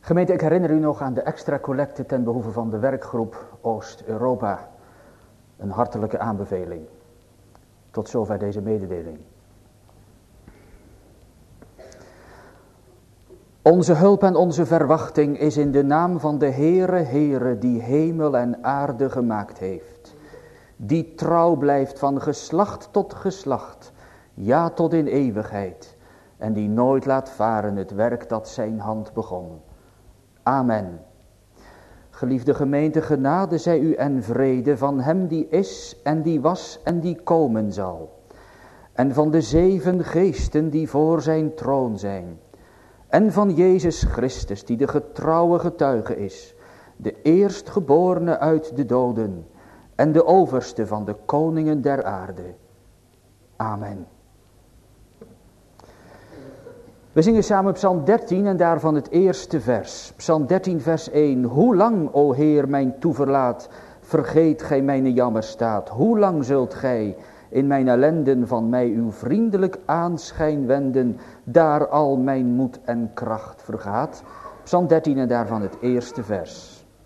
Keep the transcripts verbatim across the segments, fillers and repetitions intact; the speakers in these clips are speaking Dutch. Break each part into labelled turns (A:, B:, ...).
A: Gemeente, ik herinner u nog aan de extra collecte ten behoeve van de werkgroep Oost-Europa. Een hartelijke aanbeveling. Tot zover deze mededeling. Onze hulp en onze verwachting is in de naam van de Heere, Heere, die hemel en aarde gemaakt heeft. Die trouw blijft van geslacht tot geslacht, ja tot in eeuwigheid. En die nooit laat varen het werk dat zijn hand begon. Amen. Geliefde gemeente, genade zij u en vrede van hem die is en die was en die komen zal. En van de zeven geesten die voor zijn troon zijn. En van Jezus Christus die de getrouwe getuige is. De eerstgeborene uit de doden. En de overste van de koningen der aarde. Amen. We zingen samen Psalm dertien en daarvan het eerste vers. Psalm dertien vers één. Hoe lang, o Heer, mijn toeverlaat, vergeet gij mijn jammerstaat? Hoe lang zult gij in mijn ellenden van mij uw vriendelijk aanschijn wenden, daar al mijn moed en kracht vergaat? Psalm dertien en daarvan het eerste vers.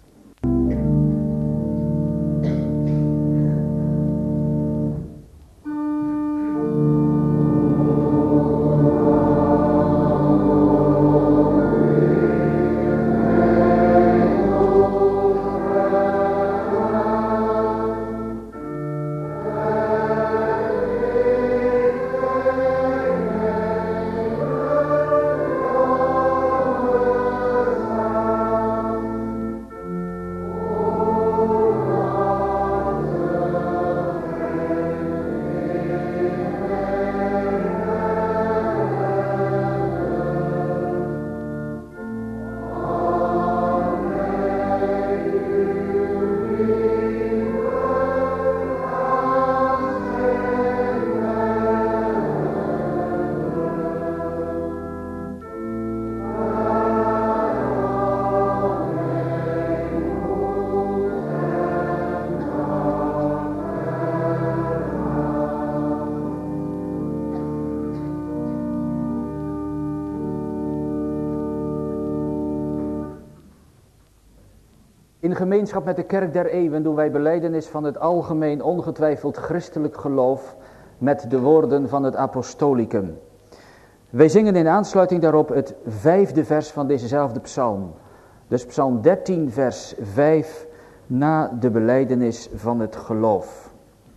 A: In gemeenschap met de kerk der eeuwen doen wij belijdenis van het algemeen ongetwijfeld christelijk geloof met de woorden van het apostolicum. Wij zingen in aansluiting daarop het vijfde vers van dezezelfde psalm. Dus psalm dertien vers vijf na de belijdenis van het geloof.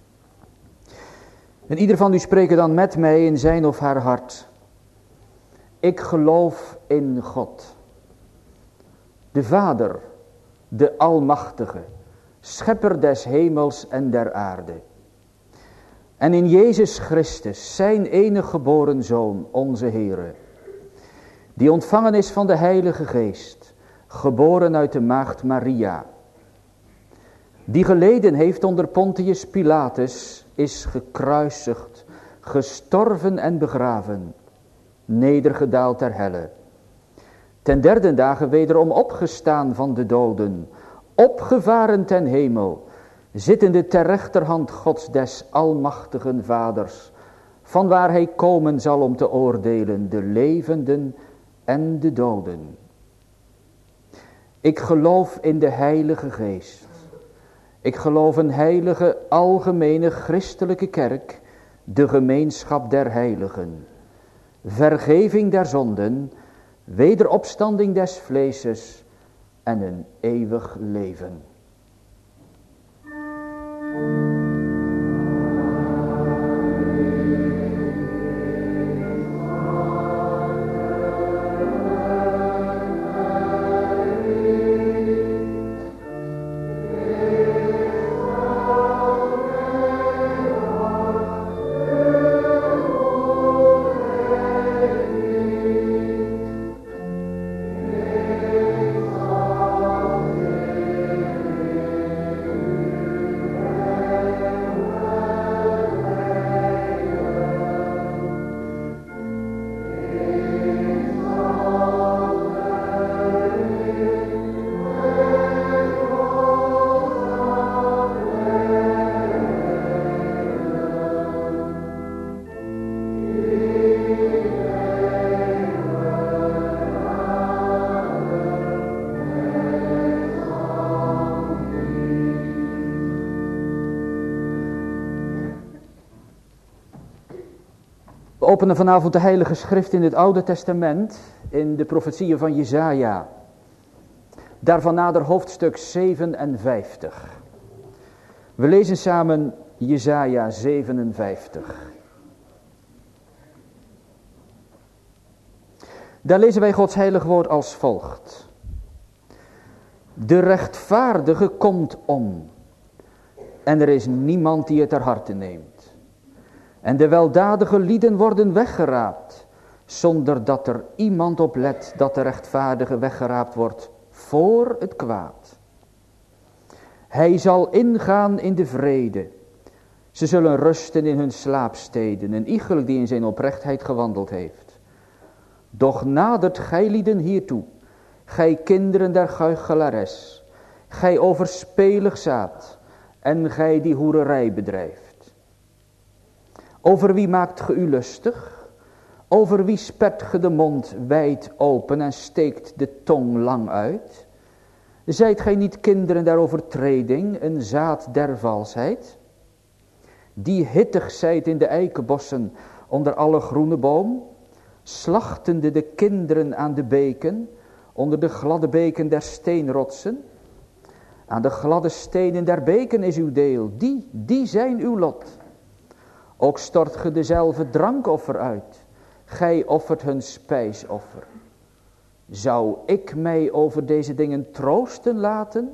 A: En ieder van u spreekt dan met mij in zijn of haar hart. Ik geloof in God, de Vader, de Almachtige, schepper des hemels en der aarde. En in Jezus Christus, zijn enige geboren Zoon, onze Heere, die ontvangen is van de Heilige Geest, geboren uit de maagd Maria, die geleden heeft onder Pontius Pilatus, is gekruisigd, gestorven en begraven, nedergedaald ter helle. Ten derde dagen wederom opgestaan van de doden, opgevaren ten hemel, zittende ter rechterhand Gods des almachtigen Vaders, vanwaar hij komen zal om te oordelen de levenden en de doden. Ik geloof in de Heilige Geest. Ik geloof een heilige, algemene christelijke kerk, de gemeenschap der heiligen, vergeving der zonden, wederopstanding des vleeses en een eeuwig leven. openen vanavond de Heilige Schrift in het Oude Testament, in de profetieën van Jesaja. Daarvan nader hoofdstuk zevenenvijftig. We lezen samen Jesaja zevenenvijftig. Daar lezen wij Gods heilig woord als volgt. De rechtvaardige komt om, en er is niemand die het ter harte neemt. En de weldadige lieden worden weggeraapt, zonder dat er iemand op let dat de rechtvaardige weggeraapt wordt voor het kwaad. Hij zal ingaan in de vrede. Ze zullen rusten in hun slaapsteden, een iegelijk die in zijn oprechtheid gewandeld heeft. Doch nadert gij lieden hiertoe, gij kinderen der goochelares, gij overspelig zaad, en gij die hoererij bedrijft. Over wie maakt ge u lustig? Over wie spert ge de mond wijd open en steekt de tong lang uit? Zijt gij niet kinderen der overtreding, een zaad der valsheid? Die hittig zijt in de eikenbossen onder alle groene boom, slachtende de kinderen aan de beken, onder de gladde beken der steenrotsen. Aan de gladde stenen der beken is uw deel, die, die zijn uw lot. Ook stort ge dezelfde drankoffer uit, gij offert hun spijsoffer. Zou ik mij over deze dingen troosten laten?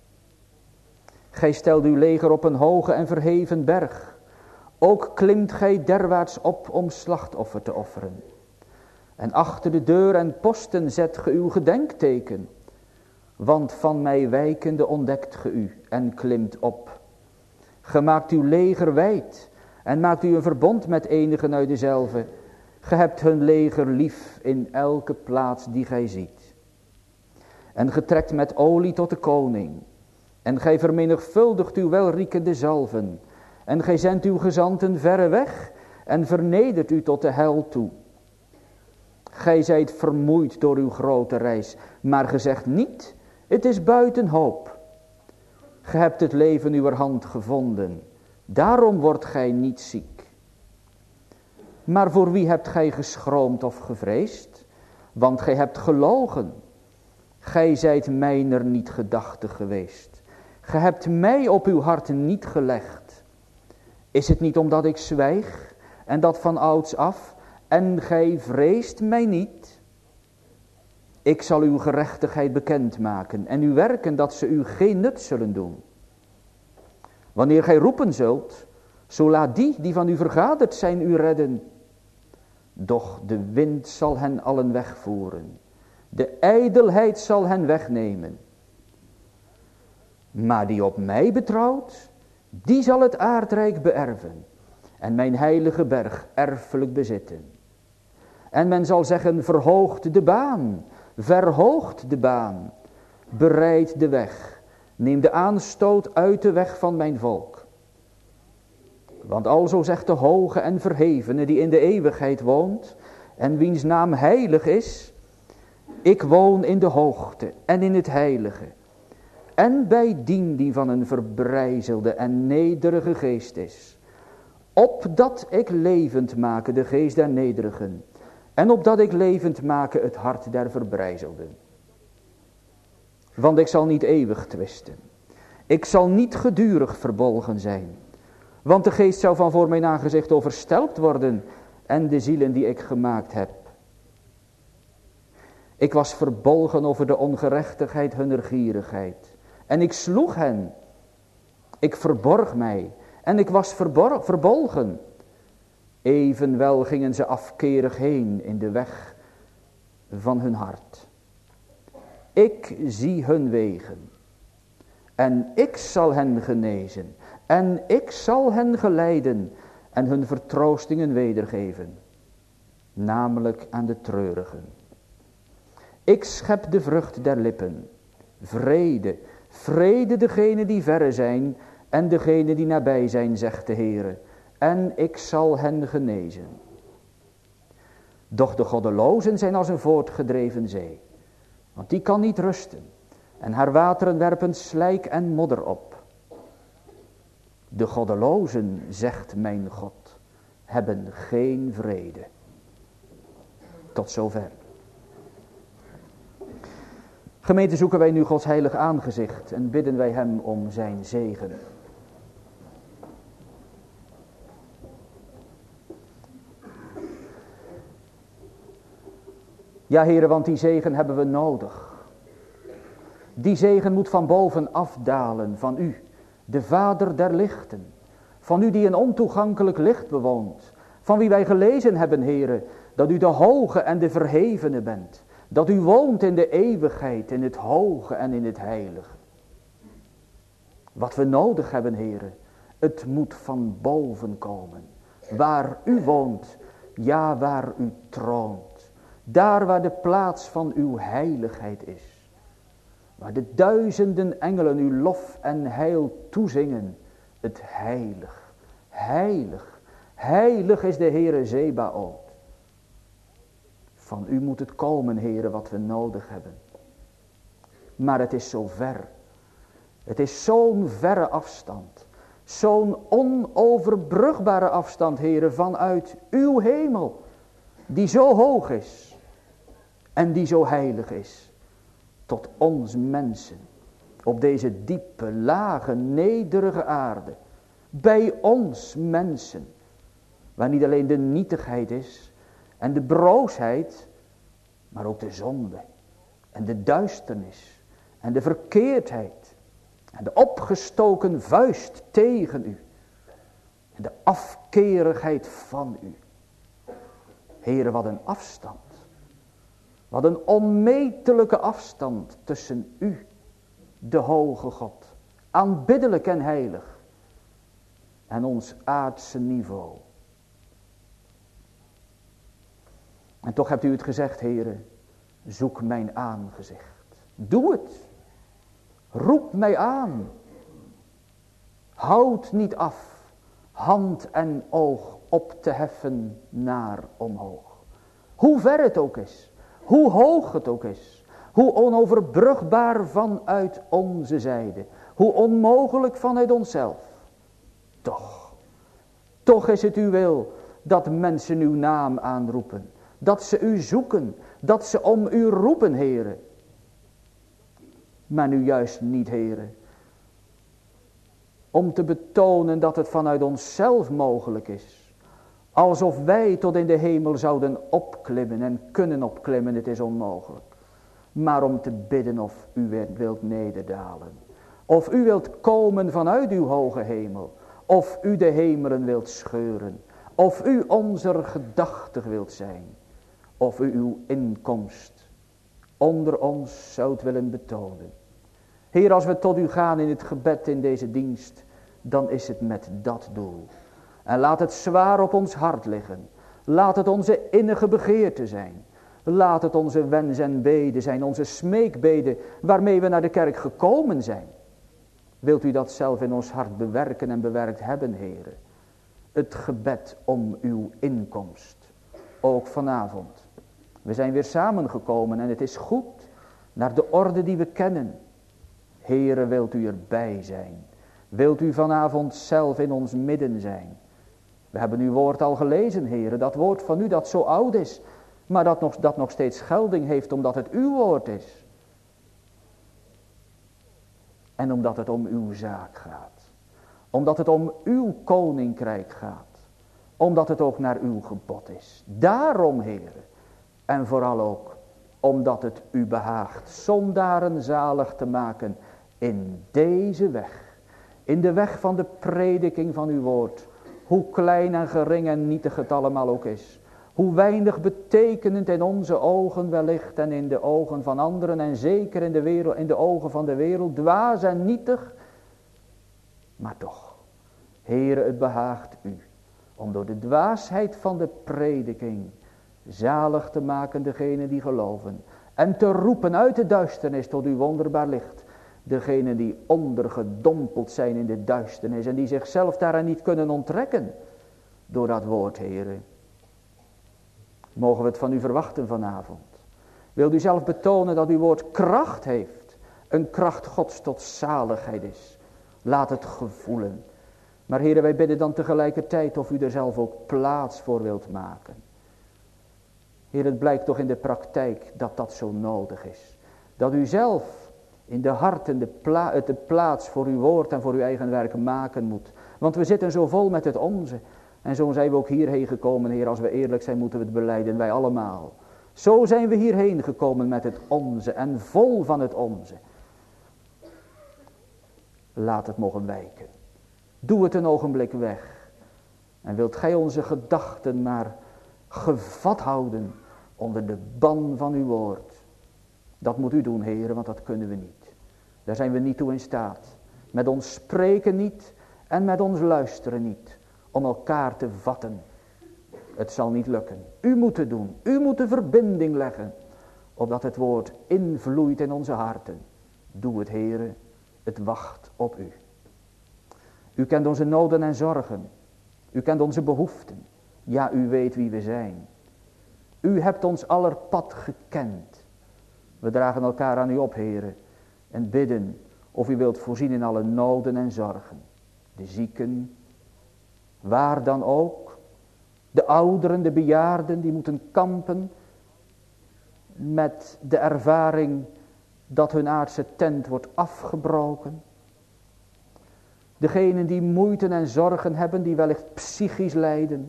A: Gij stelt uw leger op een hoge en verheven berg. Ook klimt gij derwaarts op om slachtoffer te offeren. En achter de deur en posten zet ge uw gedenkteken. Want van mij wijkende ontdekt ge u en klimt op. Ge maakt uw leger wijd en maakt u een verbond met enigen uit dezelve. Ge hebt hun leger lief in elke plaats die gij ziet. En ge trekt met olie tot de koning. En gij vermenigvuldigt uw welriekende zalven. En gij zendt uw gezanten verre weg en vernedert u tot de hel toe. Gij zijt vermoeid door uw grote reis, maar ge zegt niet, het is buiten hoop. Ge hebt het leven uwer hand gevonden, daarom wordt gij niet ziek. Maar voor wie hebt gij geschroomd of gevreesd? Want gij hebt gelogen. Gij zijt mijner niet gedachtig geweest. Ge hebt mij op uw hart niet gelegd. Is het niet omdat ik zwijg en dat van ouds af en gij vreest mij niet? Ik zal uw gerechtigheid bekendmaken en uw werken dat ze u geen nut zullen doen. Wanneer gij roepen zult, zo laat die die van u vergaderd zijn u redden. Doch de wind zal hen allen wegvoeren. De ijdelheid zal hen wegnemen. Maar die op mij betrouwt, die zal het aardrijk beërven. En mijn heilige berg erfelijk bezitten. En men zal zeggen, verhoogt de baan, verhoogt de baan. Bereid de weg, neem de aanstoot uit de weg van mijn volk. Want alzo zegt de hoge en verhevene die in de eeuwigheid woont en wiens naam heilig is. Ik woon in de hoogte en in het heilige. En bij dien die van een verbrijzelde en nederige geest is. Opdat ik levend make de geest der nederigen. En opdat ik levend make het hart der verbrijzelden. Want ik zal niet eeuwig twisten. Ik zal niet gedurig verbolgen zijn. Want de geest zou van voor mijn aangezicht overstelpt worden en de zielen die ik gemaakt heb. Ik was verbolgen over de ongerechtigheid hunner gierigheid. En ik sloeg hen. Ik verborg mij en ik was verbor- verbolgen. Evenwel gingen ze afkerig heen in de weg van hun hart. Ik zie hun wegen. En ik zal hen genezen. En ik zal hen geleiden en hun vertroostingen wedergeven. Namelijk aan de treurigen. Ik schep de vrucht der lippen. Vrede, vrede degene die verre zijn en degene die nabij zijn, zegt de Heere. En ik zal hen genezen. Doch de goddelozen zijn als een voortgedreven zee. Want die kan niet rusten. En haar wateren werpen slijk en modder op. De goddelozen, zegt mijn God, hebben geen vrede. Tot zover. Gemeente, zoeken wij nu Gods heilig aangezicht en bidden wij hem om zijn zegen. Ja, heren, want die zegen hebben we nodig. Die zegen moet van boven afdalen, van u, de Vader der lichten. Van u die een ontoegankelijk licht bewoont. Van wie wij gelezen hebben, heren, dat u de hoge en de verhevene bent. Dat u woont in de eeuwigheid, in het hoge en in het heilige. Wat we nodig hebben, heren, het moet van boven komen. Waar u woont, ja, waar u troont. Daar waar de plaats van uw heiligheid is. Waar de duizenden engelen uw lof en heil toezingen. Het heilig, heilig, heilig is de Heere Zebaoth. Van u moet het komen, Heere, wat we nodig hebben. Maar het is zo ver. Het is zo'n verre afstand. Zo'n onoverbrugbare afstand, Heere, vanuit uw hemel. Die zo hoog is. En die zo heilig is. Tot ons mensen. Op deze diepe, lage, nederige aarde. Bij ons mensen. Waar niet alleen de nietigheid is. En de broosheid. Maar ook de zonde. En de duisternis. En de verkeerdheid. En de opgestoken vuist tegen u. En de afkerigheid van u. Heere, wat een afstand. Wat een onmetelijke afstand tussen u, de hoge God. Aanbiddelijk en heilig. En ons aardse niveau. En toch hebt u het gezegd, Heere, zoek mijn aangezicht. Doe het. Roep mij aan. Houd niet af, hand en oog op te heffen naar omhoog. Hoe ver het ook is, hoe hoog het ook is, hoe onoverbrugbaar vanuit onze zijde, hoe onmogelijk vanuit onszelf. Toch, toch is het uw wil dat mensen uw naam aanroepen, dat ze u zoeken, dat ze om u roepen, Heere. Maar nu juist niet, Heere. Om te betonen dat het vanuit onszelf mogelijk is. Alsof wij tot in de hemel zouden opklimmen en kunnen opklimmen, het is onmogelijk. Maar om te bidden of u wilt nederdalen. Of u wilt komen vanuit uw hoge hemel. Of u de hemelen wilt scheuren. Of u onze gedachtig wilt zijn. Of u uw inkomst onder ons zoudt willen betonen. Heer, als we tot u gaan in het gebed in deze dienst, dan is het met dat doel. En laat het zwaar op ons hart liggen. Laat het onze innige begeerte zijn. Laat het onze wens en beden zijn, onze smeekbeden waarmee we naar de kerk gekomen zijn. Wilt u dat zelf in ons hart bewerken en bewerkt hebben, Heere? Het gebed om uw inkomst. Ook vanavond. We zijn weer samengekomen en het is goed naar de orde die we kennen. Heere, wilt u erbij zijn? Wilt u vanavond zelf in ons midden zijn? We hebben uw woord al gelezen, Heere. Dat woord van u dat zo oud is, maar dat nog, dat nog steeds gelding heeft omdat het uw woord is. En omdat het om uw zaak gaat. Omdat het om uw koninkrijk gaat. Omdat het ook naar uw gebod is. Daarom, Heere. En vooral ook omdat het u behaagt zondaren zalig te maken in deze weg. In de weg van de prediking van uw woord. Hoe klein en gering en nietig het allemaal ook is. Hoe weinig betekenend in onze ogen wellicht en in de ogen van anderen. En zeker in de, wereld, in de ogen van de wereld. Dwaas en nietig. Maar toch, Heere, het behaagt u. Om door de dwaasheid van de prediking zalig te maken degenen die geloven. En te roepen uit de duisternis tot uw wonderbaar licht. Degenen die ondergedompeld zijn in de duisternis. En die zichzelf daaraan niet kunnen onttrekken. Door dat woord, Heere. Mogen we het van u verwachten vanavond. Wilt u zelf betonen dat uw woord kracht heeft. Een kracht Gods tot zaligheid is. Laat het gevoelen. Maar Heere, wij bidden dan tegelijkertijd of u er zelf ook plaats voor wilt maken. Heer, het blijkt toch in de praktijk dat dat zo nodig is. Dat u zelf in de harten de, pla- de plaats voor uw woord en voor uw eigen werk maken moet. Want we zitten zo vol met het onze. En zo zijn we ook hierheen gekomen, Heer. Als we eerlijk zijn moeten we het belijden, wij allemaal. Zo zijn we hierheen gekomen met het onze en vol van het onze. Laat het mogen wijken. Doe het een ogenblik weg. En wilt gij onze gedachten maar gevat houden onder de ban van uw woord. Dat moet u doen, Heer, want dat kunnen we niet. Daar zijn we niet toe in staat. Met ons spreken niet en met ons luisteren niet. Om elkaar te vatten. Het zal niet lukken. U moet het doen. U moet de verbinding leggen. Opdat het woord invloeit in onze harten. Doe het, Heere. Het wacht op u. U kent onze noden en zorgen. U kent onze behoeften. Ja, u weet wie we zijn. U hebt ons aller pad gekend. We dragen elkaar aan u op, Heere. En bidden of u wilt voorzien in alle noden en zorgen. De zieken. Waar dan ook. De ouderen, de bejaarden die moeten kampen met de ervaring dat hun aardse tent wordt afgebroken. Degenen die moeite en zorgen hebben, die wellicht psychisch lijden.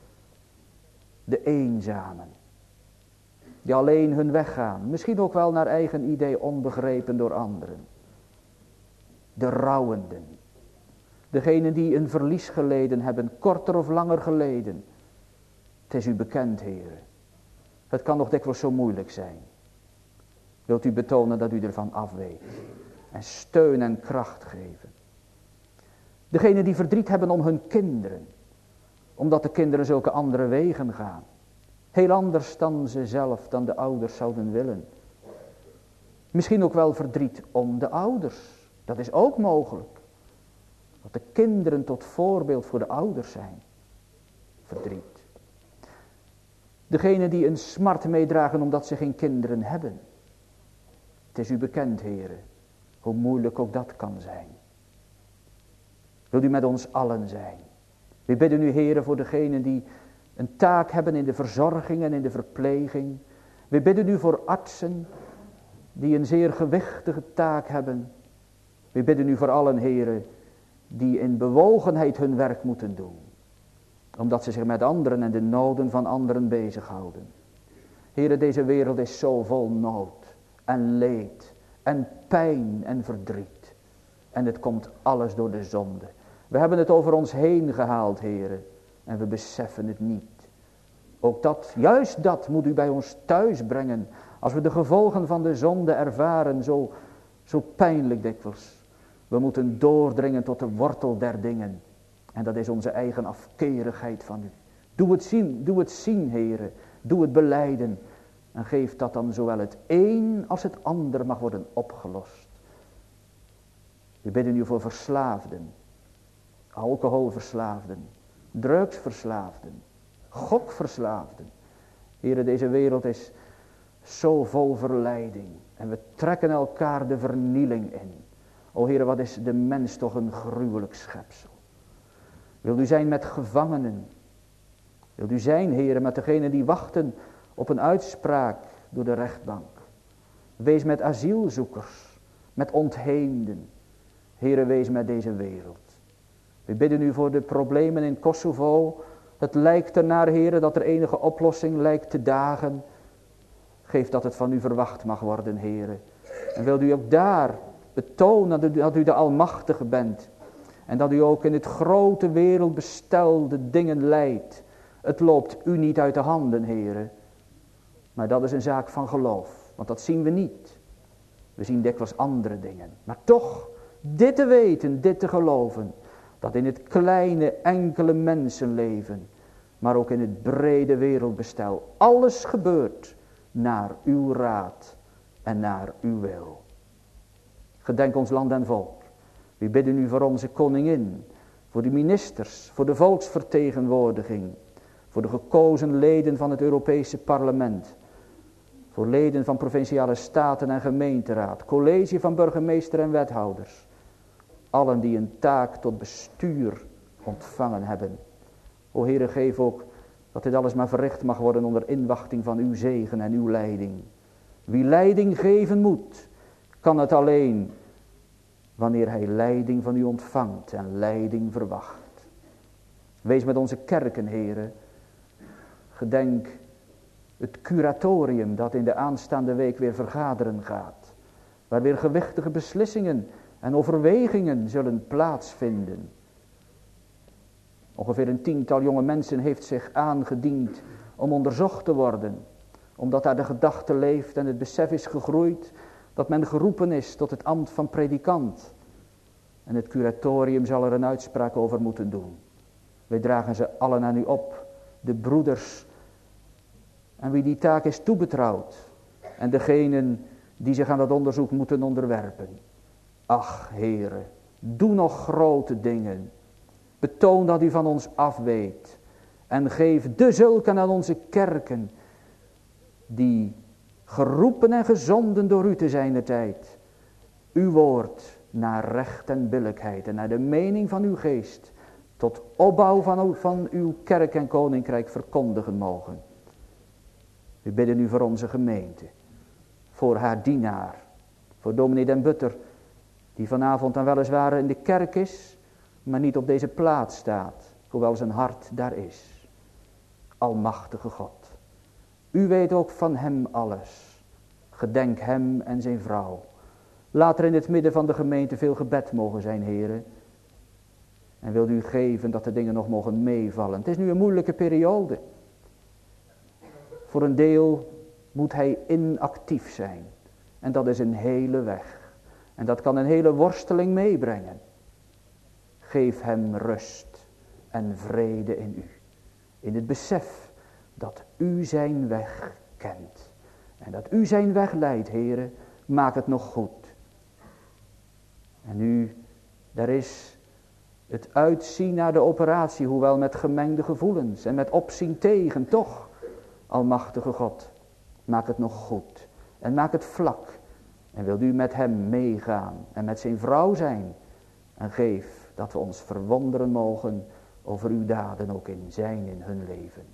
A: De eenzamen, die alleen hun weg gaan, misschien ook wel naar eigen idee onbegrepen door anderen. De rouwenden, degenen die een verlies geleden hebben, korter of langer geleden. Het is u bekend, Heere. Het kan nog dikwijls zo moeilijk zijn. Wilt u betonen dat u ervan afweet. En steun en kracht geven. Degenen die verdriet hebben om hun kinderen. Omdat de kinderen zulke andere wegen gaan. Heel anders dan ze zelf, dan de ouders zouden willen. Misschien ook wel verdriet om de ouders. Dat is ook mogelijk. Dat de kinderen tot voorbeeld voor de ouders zijn. Verdriet. Degenen die een smart meedragen omdat ze geen kinderen hebben. Het is u bekend, Heere, hoe moeilijk ook dat kan zijn. Wilt u met ons allen zijn. We bidden u, Heere, voor degenen die een taak hebben in de verzorging en in de verpleging. We bidden u voor artsen die een zeer gewichtige taak hebben. We bidden u voor allen, Heere, die in bewogenheid hun werk moeten doen. Omdat ze zich met anderen en de noden van anderen bezighouden. Heere, deze wereld is zo vol nood en leed en pijn en verdriet. En het komt alles door de zonde. We hebben het over ons heen gehaald, Heere, en we beseffen het niet. Ook dat, juist dat moet u bij ons thuis brengen. Als we de gevolgen van de zonde ervaren, zo, zo pijnlijk dikwijls. We moeten doordringen tot de wortel der dingen. En dat is onze eigen afkerigheid van u. Doe het zien, doe het zien, Heere. Doe het belijden. En geef dat dan zowel het een als het ander mag worden opgelost. We bidden u voor verslaafden. Alcoholverslaafden. Drugsverslaafden. Gokverslaafden. Heere, deze wereld is zo vol verleiding. En we trekken elkaar de vernieling in. O Heere, wat is de mens toch een gruwelijk schepsel. Wilt u zijn met gevangenen. Wilt u zijn, Heere, met degenen die wachten op een uitspraak door de rechtbank. Wees met asielzoekers, met ontheemden. Heere, wees met deze wereld. We bidden u voor de problemen in Kosovo. Het lijkt ernaar, Heere, dat er enige oplossing lijkt te dagen. Geef dat het van u verwacht mag worden, Heere. En wilt u ook daar betonen dat u, dat u de Almachtige bent. En dat u ook in het grote wereldbestel de dingen leidt. Het loopt u niet uit de handen, Heere. Maar dat is een zaak van geloof. Want dat zien we niet. We zien dikwijls andere dingen. Maar toch, dit te weten, dit te geloven. Dat in het kleine enkele mensenleven. Maar ook in het brede wereldbestel. Alles gebeurt naar uw raad en naar uw wil. Gedenk ons land en volk. We bidden u voor onze koningin, voor de ministers, voor de volksvertegenwoordiging, voor de gekozen leden van het Europese parlement, voor leden van provinciale staten en gemeenteraad, college van burgemeester en wethouders, allen die een taak tot bestuur ontvangen hebben. O Heere, geef ook dat dit alles maar verricht mag worden onder inwachting van uw zegen en uw leiding. Wie leiding geven moet, kan het alleen wanneer hij leiding van u ontvangt en leiding verwacht. Wees met onze kerken, Heere. Gedenk het curatorium dat in de aanstaande week weer vergaderen gaat. Waar weer gewichtige beslissingen en overwegingen zullen plaatsvinden. Ongeveer een tiental jonge mensen heeft zich aangediend om onderzocht te worden. Omdat daar de gedachte leeft en het besef is gegroeid dat men geroepen is tot het ambt van predikant. En het curatorium zal er een uitspraak over moeten doen. Wij dragen ze allen aan u op, de broeders aan wie die taak is toebetrouwd. En degenen die zich aan dat onderzoek moeten onderwerpen. Ach, Heere, doe nog grote dingen. Betoon dat u van ons afweet. En geef de zulken aan onze kerken, die geroepen en gezonden door u te zijner tijd, uw woord naar recht en billijkheid en naar de mening van uw geest, tot opbouw van, van uw kerk en koninkrijk verkondigen mogen. We bidden u voor onze gemeente, voor haar dienaar, voor dominee Den Butter, die vanavond dan weliswaar in de kerk is, maar niet op deze plaats staat, hoewel zijn hart daar is. Almachtige God, u weet ook van hem alles. Gedenk hem en zijn vrouw. Laat er in het midden van de gemeente veel gebed mogen zijn, Heere. En wilt u geven dat de dingen nog mogen meevallen. Het is nu een moeilijke periode. Voor een deel moet hij inactief zijn. En dat is een hele weg. En dat kan een hele worsteling meebrengen. Geef hem rust en vrede in u. In het besef dat u zijn weg kent. En dat u zijn weg leidt, Heere. Maak het nog goed. En nu, daar is het uitzien naar de operatie, hoewel met gemengde gevoelens en met opzien tegen, toch, almachtige God, maak het nog goed en maak het vlak. En wilt u met hem meegaan en met zijn vrouw zijn en geef dat we ons verwonderen mogen over uw daden ook in zijn, in hun leven.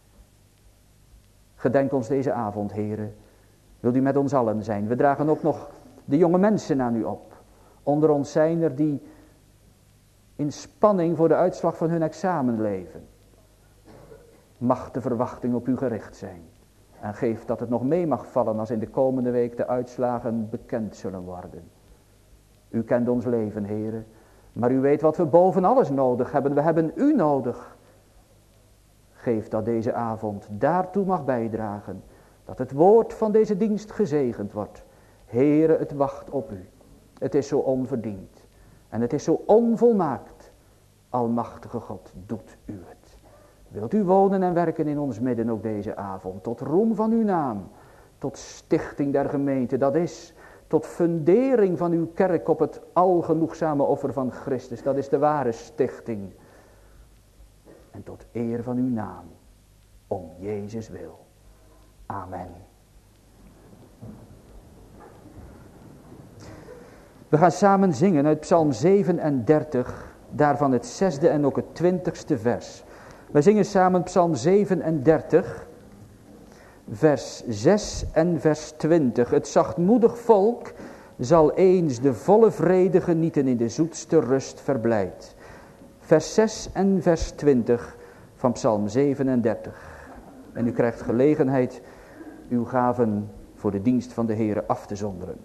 A: Gedenk ons deze avond, Heere, wilt u met ons allen zijn. We dragen ook nog de jonge mensen aan u op. Onder ons zijn er die in spanning voor de uitslag van hun examen leven. Mag de verwachting op u gericht zijn. En geef dat het nog mee mag vallen als in de komende week de uitslagen bekend zullen worden. U kent ons leven, Heere. Maar u weet wat we boven alles nodig hebben. We hebben u nodig. Geef dat deze avond daartoe mag bijdragen. Dat het woord van deze dienst gezegend wordt. Heere, het wacht op u. Het is zo onverdiend. En het is zo onvolmaakt. Almachtige God, doet u het. Wilt u wonen en werken in ons midden ook deze avond. Tot roem van uw naam. Tot stichting der gemeente. Dat is tot fundering van uw kerk op het algenoegzame offer van Christus. Dat is de ware stichting. En tot eer van uw naam. Om Jezus wil. Amen. We gaan samen zingen uit Psalm zevenendertig, daarvan het zesde en ook het twintigste vers. We zingen samen Psalm zevenendertig, vers zes en vers twintig. Het zachtmoedig volk zal eens de volle vrede genieten in de zoetste rust verblijd. Vers zes en vers twintig van Psalm zevenendertig. En u krijgt gelegenheid uw gaven voor de dienst van de Heere af te zonderen.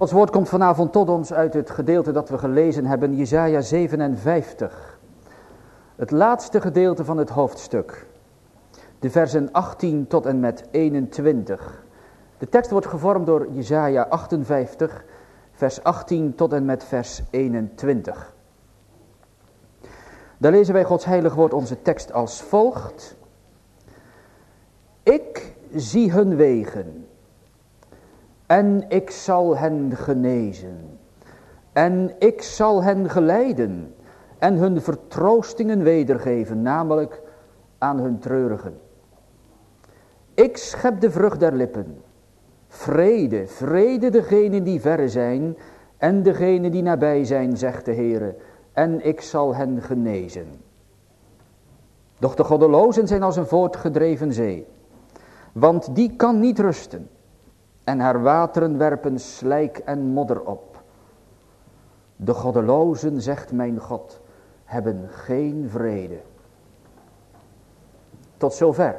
A: Gods woord komt vanavond tot ons uit het gedeelte dat we gelezen hebben, Jesaja zevenenvijftig. Het laatste gedeelte van het hoofdstuk. De versen achttien tot en met eenentwintig. De tekst wordt gevormd door Jesaja achtenvijftig, vers achttien tot en met vers eenentwintig. Daar lezen wij Gods heilig woord onze tekst als volgt. Ik zie hun wegen en ik zal hen genezen en ik zal hen geleiden en hun vertroostingen wedergeven, namelijk aan hun treurigen. Ik schep de vrucht der lippen. Vrede, vrede degenen die verre zijn en degenen die nabij zijn, zegt de Heere, en ik zal hen genezen. Doch de goddelozen zijn als een voortgedreven zee, want die kan niet rusten en haar wateren werpen slijk en modder op. De goddelozen, zegt mijn God, hebben geen vrede. Tot zover.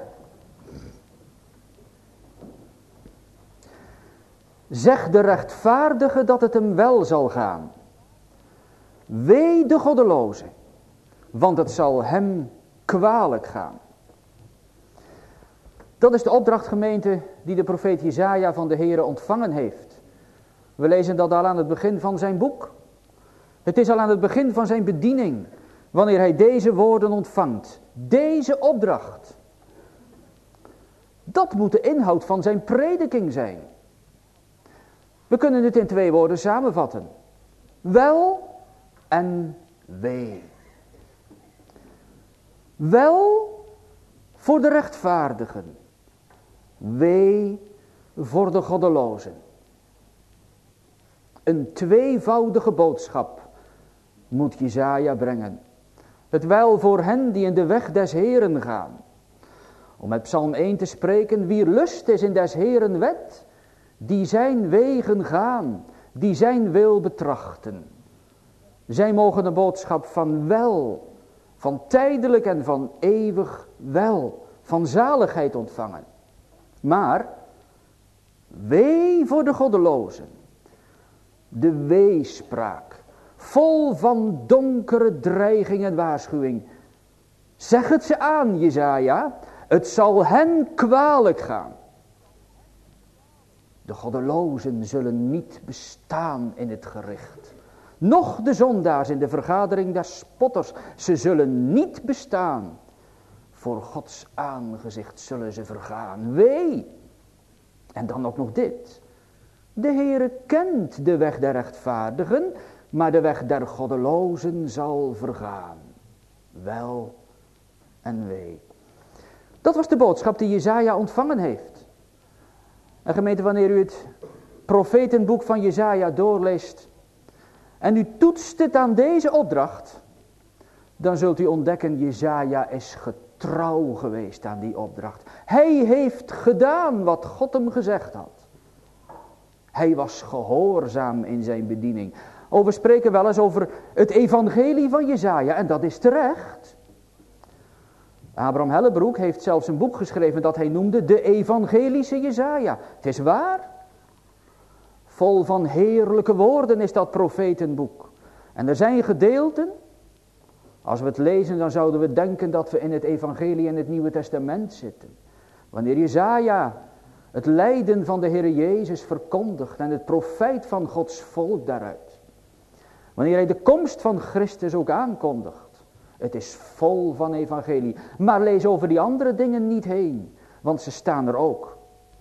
A: Zeg de rechtvaardige dat het hem wel zal gaan. Wee de goddeloze, want het zal hem kwalijk gaan. Dat is de opdracht, gemeente, die de profeet Jesaja van de Heere ontvangen heeft. We lezen dat al aan het begin van zijn boek. Het is al aan het begin van zijn bediening, wanneer hij deze woorden ontvangt. Deze opdracht. Dat moet de inhoud van zijn prediking zijn. We kunnen het in twee woorden samenvatten. Wel en wee. Wel voor de rechtvaardigen. Wee voor de goddelozen. Een tweevoudige boodschap moet Jesaja brengen. Het wel voor hen die in de weg des Heeren gaan. Om met Psalm één te spreken, wie lust is in des Heeren wet, die zijn wegen gaan, die zijn wil betrachten. Zij mogen een boodschap van wel, van tijdelijk en van eeuwig wel, van zaligheid ontvangen. Maar, wee voor de goddelozen, de weespraak, vol van donkere dreiging en waarschuwing. Zeg het ze aan, Jesaja, het zal hen kwalijk gaan. De goddelozen zullen niet bestaan in het gericht. Noch de zondaars in de vergadering der spotters. Ze zullen niet bestaan. Voor Gods aangezicht zullen ze vergaan. Wee! En dan ook nog dit. De Heere kent de weg der rechtvaardigen, maar de weg der goddelozen zal vergaan. Wel en wee. Dat was de boodschap die Jesaja ontvangen heeft. En gemeente, wanneer u het profetenboek van Jesaja doorleest en u toetst het aan deze opdracht, dan zult u ontdekken, Jesaja is getrouw geweest aan die opdracht. Hij heeft gedaan wat God hem gezegd had. Hij was gehoorzaam in zijn bediening. Oh, we spreken wel eens over het evangelie van Jesaja en dat is terecht. Abraham Hellebroek heeft zelfs een boek geschreven dat hij noemde de evangelische Jesaja. Het is waar. Vol van heerlijke woorden is dat profetenboek. En er zijn gedeelten, als we het lezen dan zouden we denken dat we in het evangelie en het Nieuwe Testament zitten. Wanneer Jesaja het lijden van de Heer Jezus verkondigt en het profijt van Gods volk daaruit. Wanneer hij de komst van Christus ook aankondigt. Het is vol van evangelie. Maar lees over die andere dingen niet heen. Want ze staan er ook.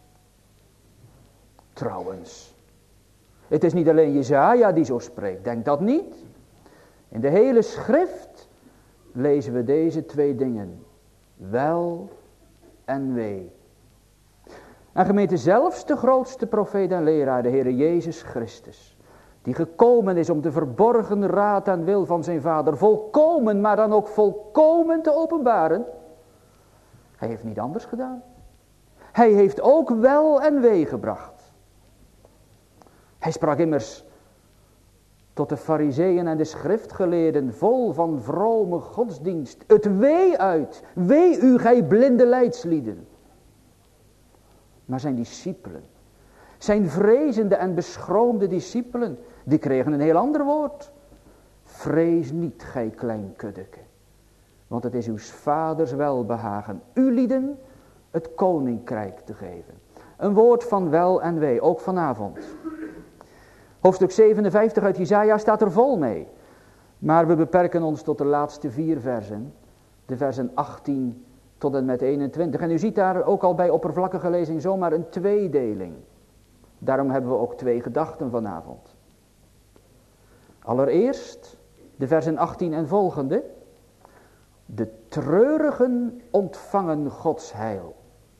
A: Trouwens. Het is niet alleen Jesaja die zo spreekt. Denk dat niet. In de hele schrift lezen we deze twee dingen. Wel en wee. En gemeente, zelfs de grootste profeet en leraar, de Heer Jezus Christus. Die gekomen is om de verborgen raad en wil van zijn Vader volkomen, maar dan ook volkomen te openbaren. Hij heeft niet anders gedaan. Hij heeft ook wel en wee gebracht. Hij sprak immers tot de fariseeën en de schriftgeleerden vol van vrome godsdienst. Het wee uit, wee u gij blinde leidslieden. Maar zijn discipelen, Zijn vrezende en beschroomde discipelen, die kregen een heel ander woord. Vrees niet, gij klein kuddeke, want het is uw vaders welbehagen, u lieden het koninkrijk te geven. Een woord van wel en wee, ook vanavond. Hoofdstuk zevenenvijftig uit Jesaja staat er vol mee. Maar we beperken ons tot de laatste vier versen. De versen achttien tot en met eenentwintig. En u ziet daar ook al bij oppervlakkige lezing zomaar een tweedeling. Daarom hebben we ook twee gedachten vanavond. Allereerst de versen achttien en volgende. De treurigen ontvangen Gods heil.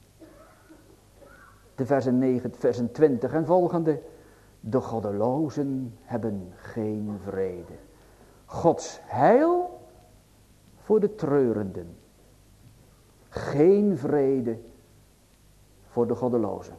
A: De versen, negen, versen twintig en volgende. De goddelozen hebben geen vrede. Gods heil voor de treurenden. Geen vrede voor de goddelozen.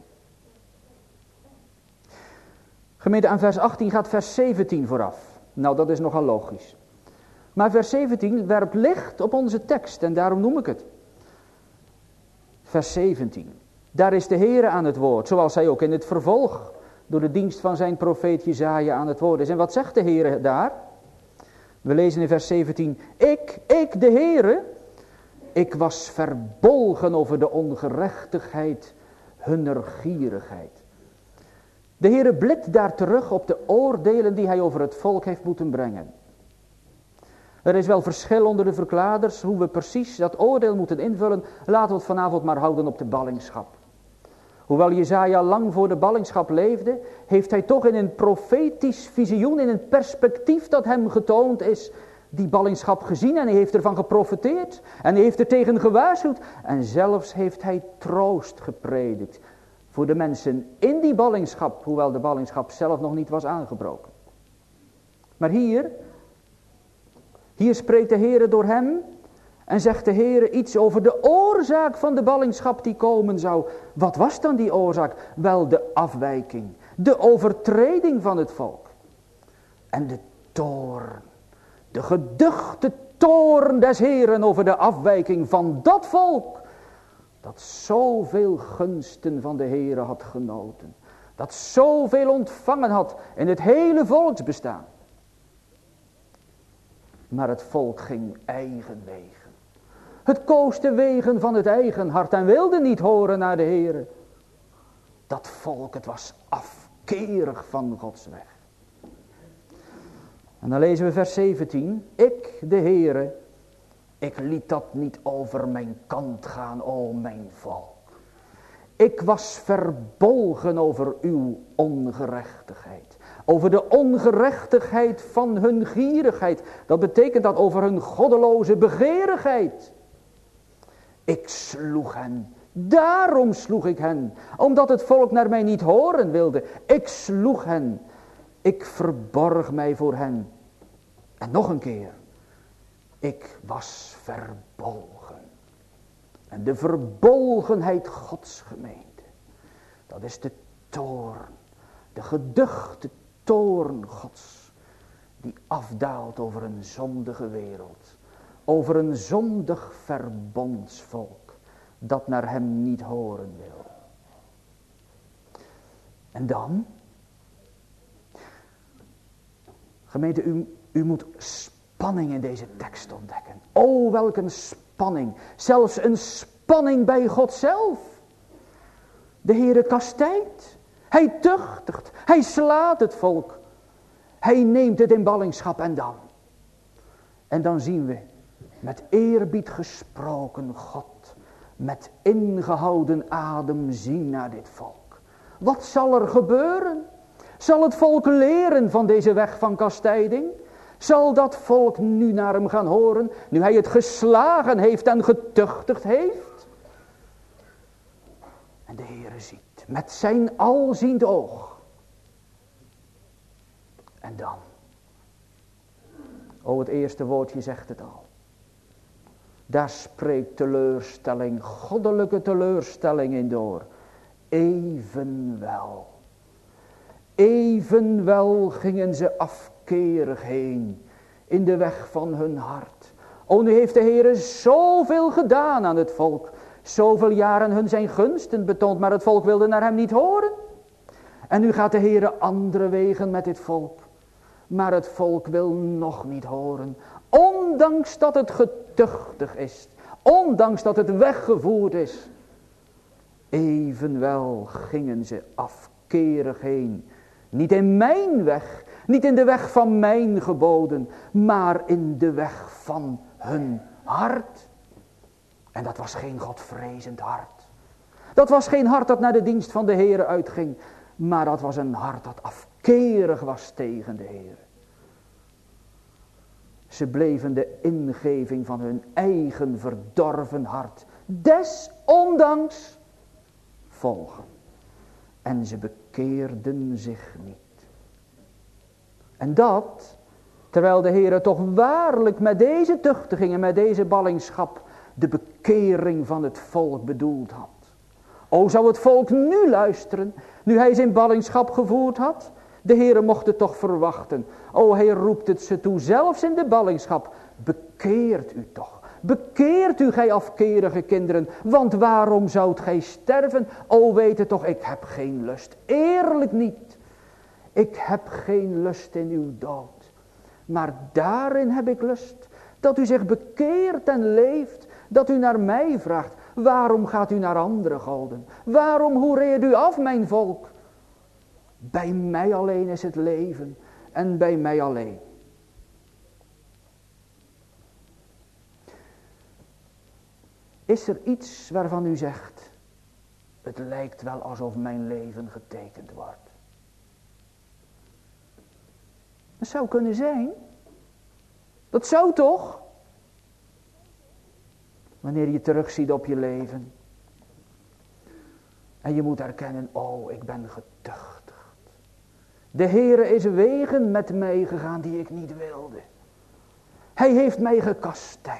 A: Gemeente, aan vers achttien gaat vers zeventien vooraf. Nou, dat is nogal logisch. Maar vers zeventien werpt licht op onze tekst en daarom noem ik het. Vers zeventien. Daar is de Heere aan het woord, zoals hij ook in het vervolg door de dienst van zijn profeet Jesaja aan het woord is. En wat zegt de Heere daar? We lezen in vers zeventien. Ik, ik de Heere, ik was verbolgen over de ongerechtigheid hunner gierigheid. De Heere blikt daar terug op de oordelen die hij over het volk heeft moeten brengen. Er is wel verschil onder de verklaarders hoe we precies dat oordeel moeten invullen. Laten we het vanavond maar houden op de ballingschap. Hoewel Jesaja lang voor de ballingschap leefde, heeft hij toch in een profetisch visioen, in een perspectief dat hem getoond is, die ballingschap gezien en hij heeft ervan geprofeteerd en hij heeft er tegen gewaarschuwd en zelfs heeft hij troost gepredikt voor de mensen in die ballingschap, hoewel de ballingschap zelf nog niet was aangebroken. Maar hier, hier spreekt de Heere door hem en zegt de Heere iets over de oorzaak van de ballingschap die komen zou. Wat was dan die oorzaak? Wel de afwijking, de overtreding van het volk. En de toorn, de geduchte toorn des Heeren over de afwijking van dat volk. Dat zoveel gunsten van de Heere had genoten. Dat zoveel ontvangen had in het hele volksbestaan. Maar het volk ging eigen wegen. Het koos de wegen van het eigen hart en wilde niet horen naar de Heere. Dat volk, het was afkerig van Gods weg. En dan lezen we vers zeventien. Ik, de Heere, ik liet dat niet over mijn kant gaan, o mijn volk. Ik was verbolgen over uw ongerechtigheid. Over de ongerechtigheid van hun gierigheid. Dat betekent dat over hun goddeloze begeerigheid. Ik sloeg hen. Daarom sloeg ik hen. Omdat het volk naar mij niet horen wilde. Ik sloeg hen. Ik verborg mij voor hen. En nog een keer. Ik was verbolgen. En de verbolgenheid Gods gemeente. Dat is de toorn. De geduchte toorn Gods. Die afdaalt over een zondige wereld. Over een zondig verbondsvolk. Dat naar hem niet horen wil. En dan. Gemeente, u, u moet spanning in deze tekst ontdekken. O, welk een spanning. Zelfs een spanning bij God zelf. De Heere kastijdt. Hij tuchtigt. Hij slaat het volk. Hij neemt het in ballingschap en dan. En dan zien we. Met eerbied gesproken God. Met ingehouden adem zien naar dit volk. Wat zal er gebeuren? Zal het volk leren van deze weg van kastijding? Zal dat volk nu naar hem gaan horen, nu hij het geslagen heeft en getuchtigd heeft? En de Heere ziet, met zijn alziend oog. En dan. O, het eerste woordje zegt het al. Daar spreekt teleurstelling, goddelijke teleurstelling in door. Evenwel. Evenwel gingen ze afkerig heen in de weg van hun hart. O, nu heeft de Heere zoveel gedaan aan het volk. Zoveel jaren hun zijn gunsten betoond, maar het volk wilde naar hem niet horen. En nu gaat de Heere andere wegen met dit volk. Maar het volk wil nog niet horen. Ondanks dat het getuchtig is. Ondanks dat het weggevoerd is. Evenwel gingen ze afkerig heen. Niet in mijn weg. Niet in de weg van mijn geboden. Maar in de weg van hun hart. En dat was geen godvrezend hart. Dat was geen hart dat naar de dienst van de Heere uitging. Maar dat was een hart dat afkerig was tegen de Heere. Ze bleven de ingeving van hun eigen verdorven hart desondanks volgen. En ze bekeerden zich niet. En dat, terwijl de Heere toch waarlijk met deze tuchtiging en met deze ballingschap de bekering van het volk bedoeld had. O, zou het volk nu luisteren, nu hij zijn ballingschap gevoerd had? De Heere mocht het toch verwachten. O, hij roept het ze toe, zelfs in de ballingschap. Bekeert u toch. Bekeert u, gij afkerige kinderen. Want waarom zoudt gij sterven? O, weet het toch, ik heb geen lust. Eerlijk niet. Ik heb geen lust in uw dood. Maar daarin heb ik lust. Dat u zich bekeert en leeft. Dat u naar mij vraagt. Waarom gaat u naar andere goden? Waarom hoereert u af, mijn volk? Bij mij alleen is het leven. En bij mij alleen. Is er iets waarvan u zegt, het lijkt wel alsof mijn leven getekend wordt? Dat zou kunnen zijn. Dat zou toch? Wanneer je terugziet op je leven. En je moet erkennen, oh, ik ben getuchtigd. De Heere is wegen met mij gegaan die ik niet wilde. Hij heeft mij gekastijd.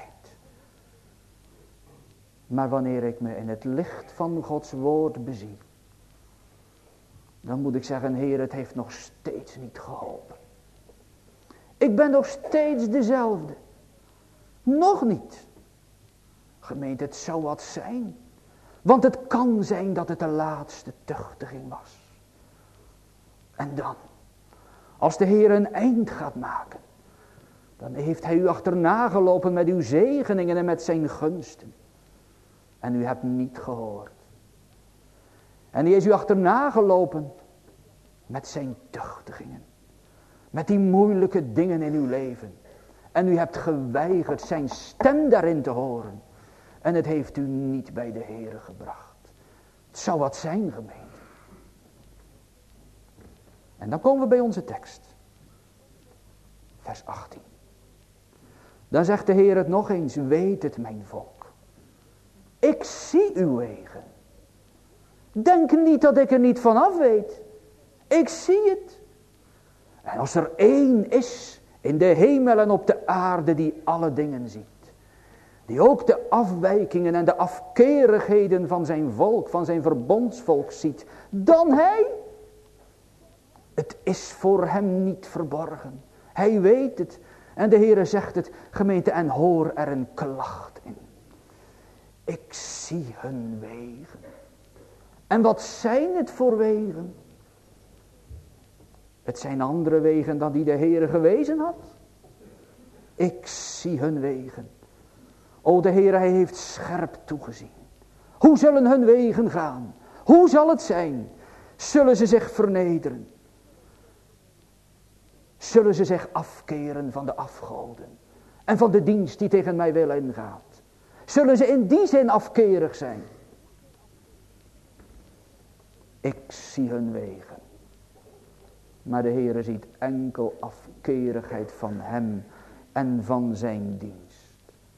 A: Maar wanneer ik me in het licht van Gods woord bezie, dan moet ik zeggen, Heer, het heeft nog steeds niet geholpen. Ik ben nog steeds dezelfde. Nog niet. Gemeente, het zou wat zijn. Want het kan zijn dat het de laatste tuchtiging was. En dan, als de Heer een eind gaat maken, dan heeft hij u achterna gelopen met uw zegeningen en met zijn gunsten. En u hebt niet gehoord. En hij is u achterna gelopen met zijn tuchtigingen. Met die moeilijke dingen in uw leven. En u hebt geweigerd zijn stem daarin te horen. En het heeft u niet bij de Heere gebracht. Het zou wat zijn, gemeente. En dan komen we bij onze tekst. Vers achttien. Dan zegt de Heer het nog eens. Weet het, mijn volk. Ik zie uw wegen. Denk niet dat ik er niet vanaf weet. Ik zie het. En als er één is in de hemel en op de aarde die alle dingen ziet. Die ook de afwijkingen en de afkerigheden van zijn volk, van zijn verbondsvolk ziet. Dan hij. Het is voor hem niet verborgen. Hij weet het. En de Heere zegt het, gemeente, en hoor er een klacht in. Ik zie hun wegen. En wat zijn het voor wegen? Het zijn andere wegen dan die de Heere gewezen had. Ik zie hun wegen. O, de Heere, hij heeft scherp toegezien. Hoe zullen hun wegen gaan? Hoe zal het zijn? Zullen ze zich vernederen? Zullen ze zich afkeren van de afgoden? En van de dienst die tegen mij wil ingaat? Zullen ze in die zin afkerig zijn? Ik zie hun wegen. Maar de Heere ziet enkel afkerigheid van hem en van zijn dienst.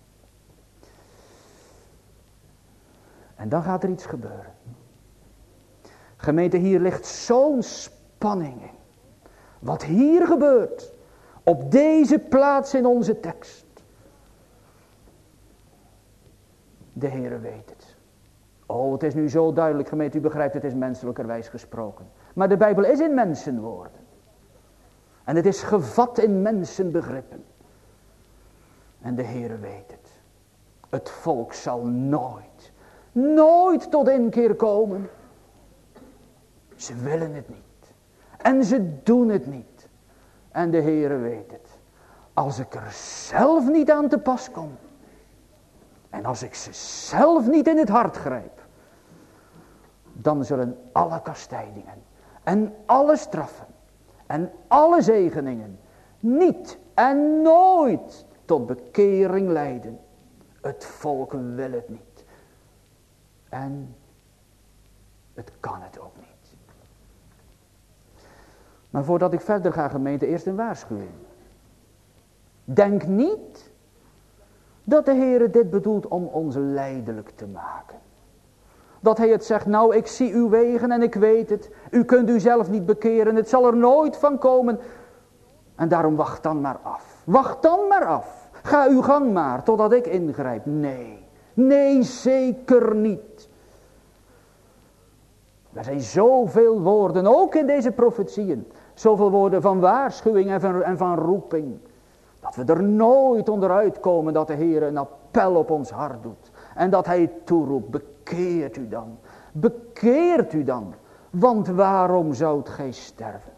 A: En dan gaat er iets gebeuren. Gemeente, hier ligt zo'n spanning in. Wat hier gebeurt, op deze plaats in onze tekst. De Heere weet het. Oh, het is nu zo duidelijk, gemeente, u begrijpt, het is menselijkerwijs gesproken. Maar de Bijbel is in mensenwoorden. En het is gevat in mensenbegrippen. En de Heere weet het. Het volk zal nooit, nooit tot inkeer komen. Ze willen het niet. En ze doen het niet. En de Heere weet het. Als ik er zelf niet aan te pas kom. En als ik ze zelf niet in het hart grijp. Dan zullen alle kastijdingen. En alle straffen. En alle zegeningen. Niet en nooit tot bekering leiden. Het volk wil het niet. En het kan het ook niet. Maar voordat ik verder ga, gemeente, eerst een waarschuwing. Denk niet dat de Heere dit bedoelt om ons lijdelijk te maken. Dat hij het zegt, nou ik zie uw wegen en ik weet het. U kunt u zelf niet bekeren, het zal er nooit van komen. En daarom wacht dan maar af. Wacht dan maar af. Ga uw gang maar, totdat ik ingrijp. Nee, nee zeker niet. Er zijn zoveel woorden, ook in deze profetieën. Zoveel woorden van waarschuwing en van, en van roeping. Dat we er nooit onderuit komen dat de Heer een appel op ons hart doet. En dat hij toeroept, bekeert u dan. Bekeert u dan. Want waarom zoudt gij sterven?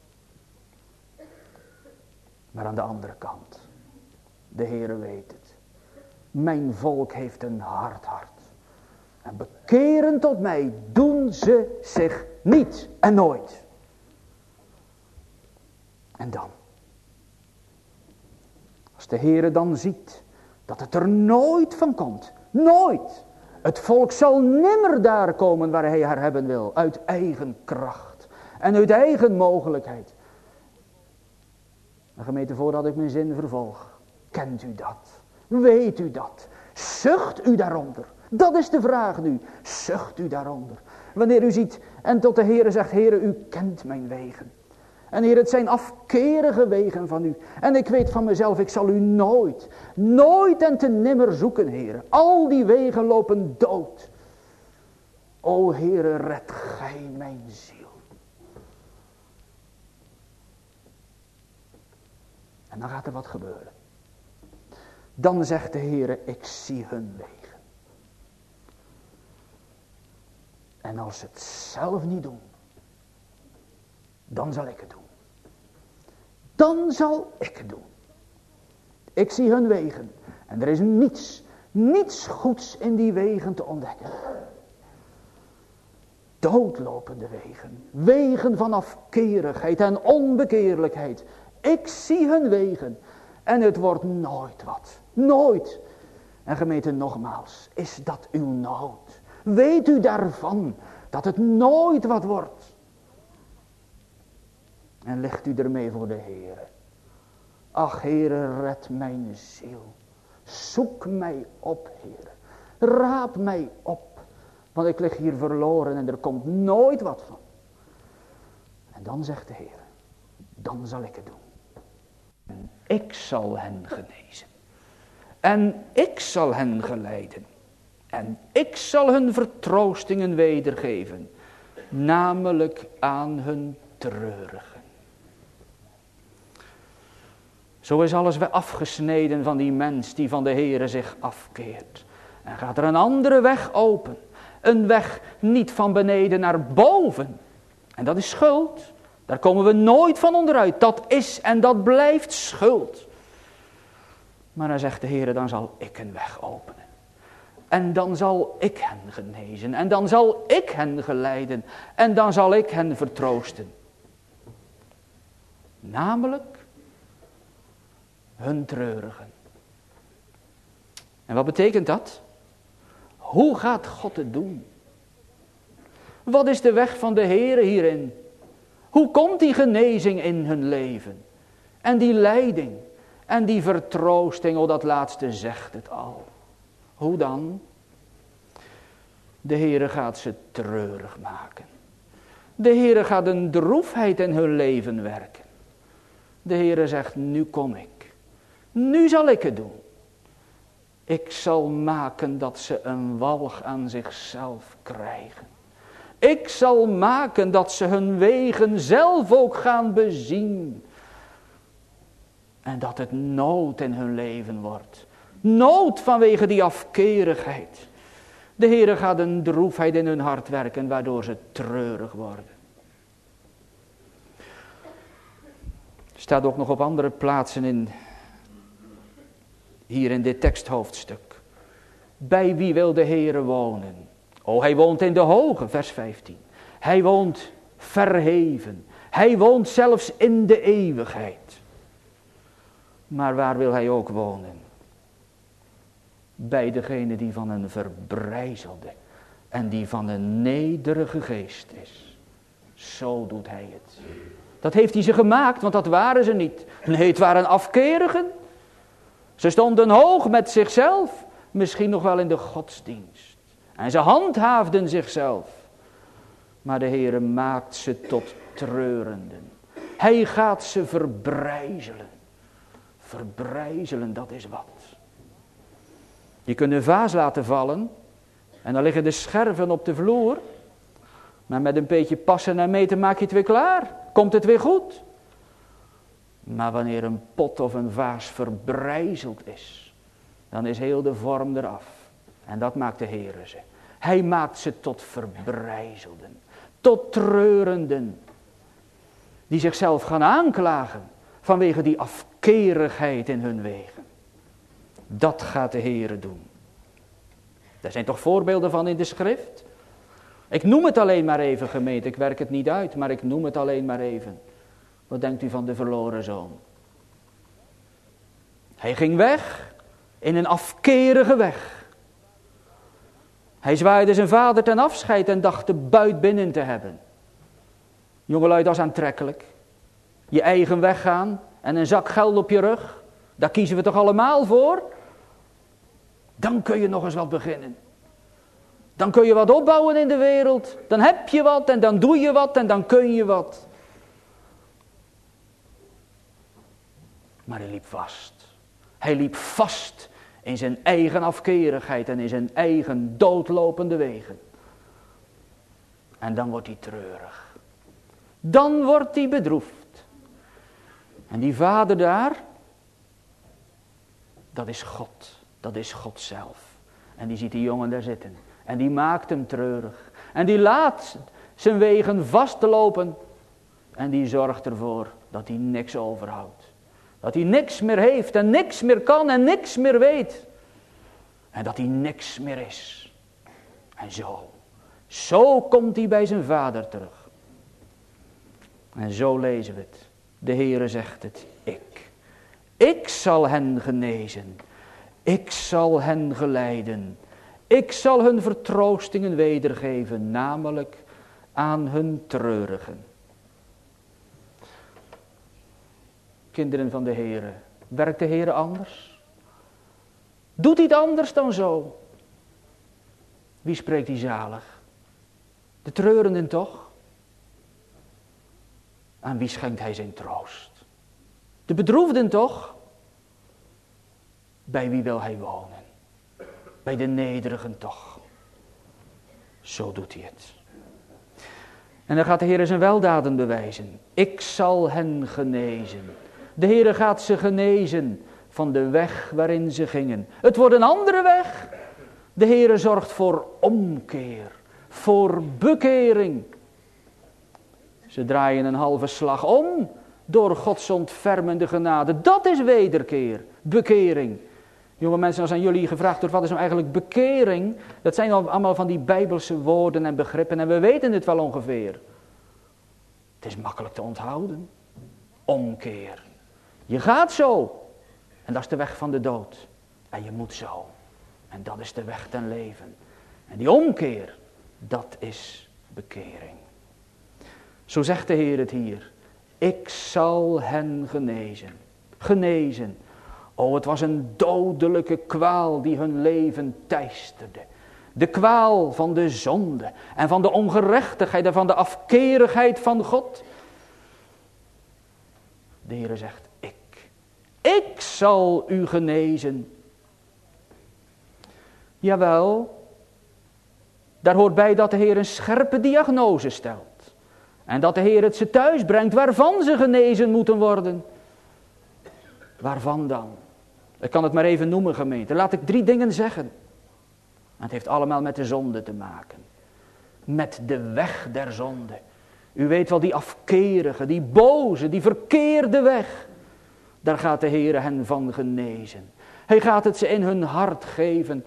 A: Maar aan de andere kant. De Heer weet het. Mijn volk heeft een hard hart. En bekeren tot mij doen ze zich niet en nooit. En dan. Als de Heere dan ziet dat het er nooit van komt. Nooit. Het volk zal nimmer daar komen waar hij haar hebben wil. Uit eigen kracht. En uit eigen mogelijkheid. Maar gemeente, voordat ik mijn zin vervolg. Kent u dat? Weet u dat? Zucht u daaronder? Dat is de vraag nu. Zucht u daaronder? Wanneer u ziet en tot de Heere zegt, Heere, u kent mijn wegen. En Heer, het zijn afkerige wegen van u. En ik weet van mezelf, ik zal u nooit, nooit en te nimmer zoeken, Heer. Al die wegen lopen dood. O Heere, red gij mijn ziel. En dan gaat er wat gebeuren. Dan zegt de Heere, ik zie hun wegen. En als ze het zelf niet doen, dan zal ik het doen. Dan zal ik het doen. Ik zie hun wegen. En er is niets, niets goeds in die wegen te ontdekken. Doodlopende wegen. Wegen van afkerigheid en onbekeerlijkheid. Ik zie hun wegen. En het wordt nooit wat. Nooit. En gemeente, nogmaals, is dat uw nood? Weet u daarvan dat het nooit wat wordt? En legt u ermee voor de Heere. Ach Heere, red mijn ziel. Zoek mij op, Heere. Raap mij op. Want ik lig hier verloren en er komt nooit wat van. En dan zegt de Heere, dan zal ik het doen. En ik zal hen genezen. En ik zal hen geleiden. En ik zal hun vertroostingen wedergeven. Namelijk aan hun treurigen. Zo is alles weer afgesneden van die mens die van de Heere zich afkeert. En gaat er een andere weg open. Een weg niet van beneden naar boven. En dat is schuld. Daar komen we nooit van onderuit. Dat is en dat blijft schuld. Maar dan zegt de Heere, dan zal ik een weg openen. En dan zal ik hen genezen. En dan zal ik hen geleiden. En dan zal ik hen vertroosten. Namelijk hun treurigen. En wat betekent dat? Hoe gaat God het doen? Wat is de weg van de Heere hierin? Hoe komt die genezing in hun leven? En die leiding en die vertroosting, oh dat laatste zegt het al. Hoe dan? De Heere gaat ze treurig maken. De Heere gaat een droefheid in hun leven werken. De Heere zegt, nu kom ik. Nu zal ik het doen. Ik zal maken dat ze een walg aan zichzelf krijgen. Ik zal maken dat ze hun wegen zelf ook gaan bezien. En dat het nood in hun leven wordt. Nood vanwege die afkerigheid. De Heere gaat een droefheid in hun hart werken, waardoor ze treurig worden. Staat ook nog op andere plaatsen in, hier in dit teksthoofdstuk. Bij wie wil de Heere wonen? O, hij woont in de hoge, vers vijftien. Hij woont verheven. Hij woont zelfs in de eeuwigheid. Maar waar wil hij ook wonen? Bij degene die van een verbrijzelde en die van een nederige geest is. Zo doet hij het. Dat heeft hij ze gemaakt, want dat waren ze niet. Nee, het waren afkerigen. Ze stonden hoog met zichzelf, misschien nog wel in de godsdienst. En ze handhaafden zichzelf. Maar de Heere maakt ze tot treurenden. Hij gaat ze verbrijzelen. Verbrijzelen, dat is wat. Je kunt een vaas laten vallen en dan liggen de scherven op de vloer. Maar met een beetje passen en meten maak je het weer klaar. Komt het weer goed. Maar wanneer een pot of een vaas verbrijzeld is, dan is heel de vorm eraf. En dat maakt de Heere ze. Hij maakt ze tot verbrijzelden. Tot treurenden. Die zichzelf gaan aanklagen vanwege die afkerigheid in hun wegen. Dat gaat de Heere doen. Daar zijn toch voorbeelden van in de schrift? Ik noem het alleen maar even, gemeente. Ik werk het niet uit, maar ik noem het alleen maar even. Wat denkt u van de verloren zoon? Hij ging weg in een afkerige weg. Hij zwaaide zijn vader ten afscheid en dacht de buit binnen te hebben. Jongelui, dat is aantrekkelijk. Je eigen weg gaan en een zak geld op je rug. Daar kiezen we toch allemaal voor? Dan kun je nog eens wat beginnen. Dan kun je wat opbouwen in de wereld. Dan heb je wat en dan doe je wat en dan kun je wat. Maar hij liep vast. Hij liep vast in zijn eigen afkerigheid en in zijn eigen doodlopende wegen. En dan wordt hij treurig. Dan wordt hij bedroefd. En die vader daar, dat is God. Dat is God zelf. En die ziet die jongen daar zitten. En die maakt hem treurig. En die laat zijn wegen vastlopen. En die zorgt ervoor dat hij niks overhoudt. Dat hij niks meer heeft en niks meer kan en niks meer weet. En dat hij niks meer is. En zo. Zo komt hij bij zijn vader terug. En zo lezen we het. De Heere zegt het. Ik. Ik zal hen genezen. Ik zal hen geleiden. Ik zal hun vertroostingen wedergeven. Namelijk aan hun treurigen. Kinderen van de Heere. Werkt de Heere anders? Doet hij het anders dan zo? Wie spreekt hij zalig? De treurenden toch? Aan wie schenkt hij zijn troost? De bedroefden toch? Bij wie wil hij wonen? Bij de nederigen toch? Zo doet hij het. En dan gaat de Heer zijn weldaden bewijzen. Ik zal hen genezen. De Heer gaat ze genezen van de weg waarin ze gingen. Het wordt een andere weg. De Heer zorgt voor omkeer, voor bekering. Ze draaien een halve slag om door Gods ontfermende genade. Dat is wederkeer, bekering. Jonge mensen, als aan jullie gevraagd wordt, wat is nou eigenlijk bekering? Dat zijn allemaal van die bijbelse woorden en begrippen en we weten het wel ongeveer. Het is makkelijk te onthouden. Omkeer. Je gaat zo. En dat is de weg van de dood. En je moet zo. En dat is de weg ten leven. En die omkeer, dat is bekering. Zo zegt de Heer het hier. Ik zal hen genezen. Genezen. Oh, het was een dodelijke kwaal die hun leven teisterde. De kwaal van de zonde en van de ongerechtigheid en van de afkerigheid van God. De Heer zegt, ik. Ik zal u genezen. Jawel, daar hoort bij dat de Heer een scherpe diagnose stelt. En dat de Heer het ze thuis brengt waarvan ze genezen moeten worden. Waarvan dan? Ik kan het maar even noemen, gemeente. Laat ik drie dingen zeggen. Het heeft allemaal met de zonde te maken. Met de weg der zonde. U weet wel, die afkerige, die boze, die verkeerde weg. Daar gaat de Heere hen van genezen. Hij gaat het ze in hun hart geven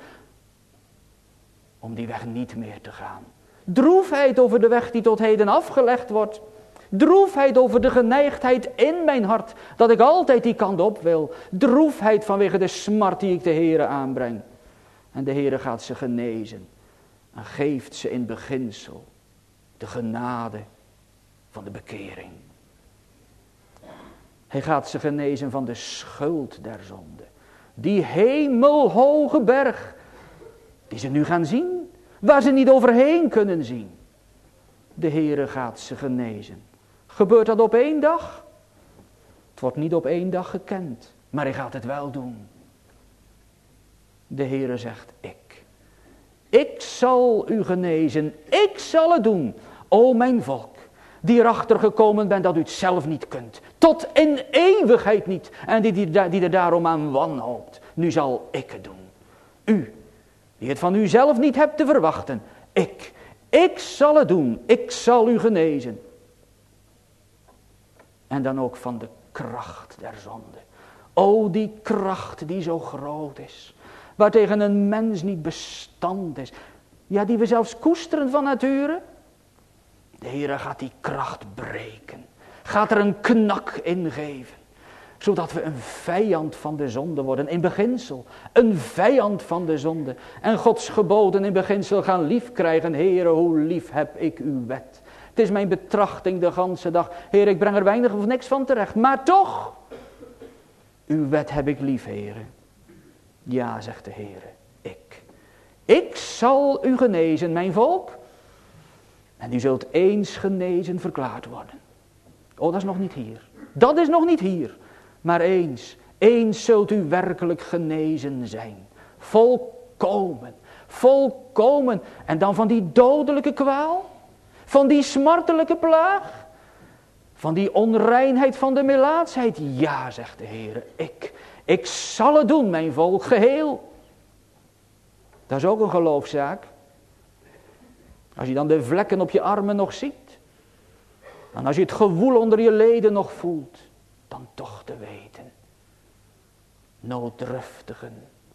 A: om die weg niet meer te gaan. Droefheid over de weg die tot heden afgelegd wordt. Droefheid over de geneigdheid in mijn hart, dat ik altijd die kant op wil. Droefheid vanwege de smart die ik de Heere aanbreng. En de Heere gaat ze genezen en geeft ze in beginsel de genade van de bekering. Hij gaat ze genezen van de schuld der zonde. Die hemelhoge berg, die ze nu gaan zien, waar ze niet overheen kunnen zien. De Heere gaat ze genezen. Gebeurt dat op één dag? Het wordt niet op één dag gekend, maar hij gaat het wel doen. De Heere zegt, ik. Ik zal u genezen, ik zal het doen. O mijn volk, die erachter gekomen bent dat u het zelf niet kunt. Tot in eeuwigheid niet. En die, die, die er daarom aan wanhoopt. Nu zal ik het doen. U, die het van u zelf niet hebt te verwachten. Ik, ik zal het doen. Ik zal u genezen. En dan ook van de kracht der zonde. O die kracht die zo groot is. Waartegen een mens niet bestand is. Ja, die we zelfs koesteren van nature. De Heere gaat die kracht breken. Gaat er een knak in geven. Zodat we een vijand van de zonde worden. In beginsel. Een vijand van de zonde. En Gods geboden in beginsel gaan lief krijgen. Heere, hoe lief heb ik uw wet. Het is mijn betrachting de ganse dag. Heer, ik breng er weinig of niks van terecht. Maar toch. Uw wet heb ik lief, Heere. Ja, zegt de Heere. Ik. Ik zal u genezen, mijn volk. En u zult eens genezen verklaard worden. Oh, dat is nog niet hier. Dat is nog niet hier. Maar eens, eens zult u werkelijk genezen zijn. Volkomen, volkomen. En dan van die dodelijke kwaal. Van die smartelijke plaag. Van die onreinheid van de melaatsheid. Ja, zegt de Heer, ik. Ik zal het doen, mijn volk, geheel. Dat is ook een geloofszaak. Als je dan de vlekken op je armen nog ziet. En als je het gewoel onder je leden nog voelt. Dan toch te weten. Nooddruftigen.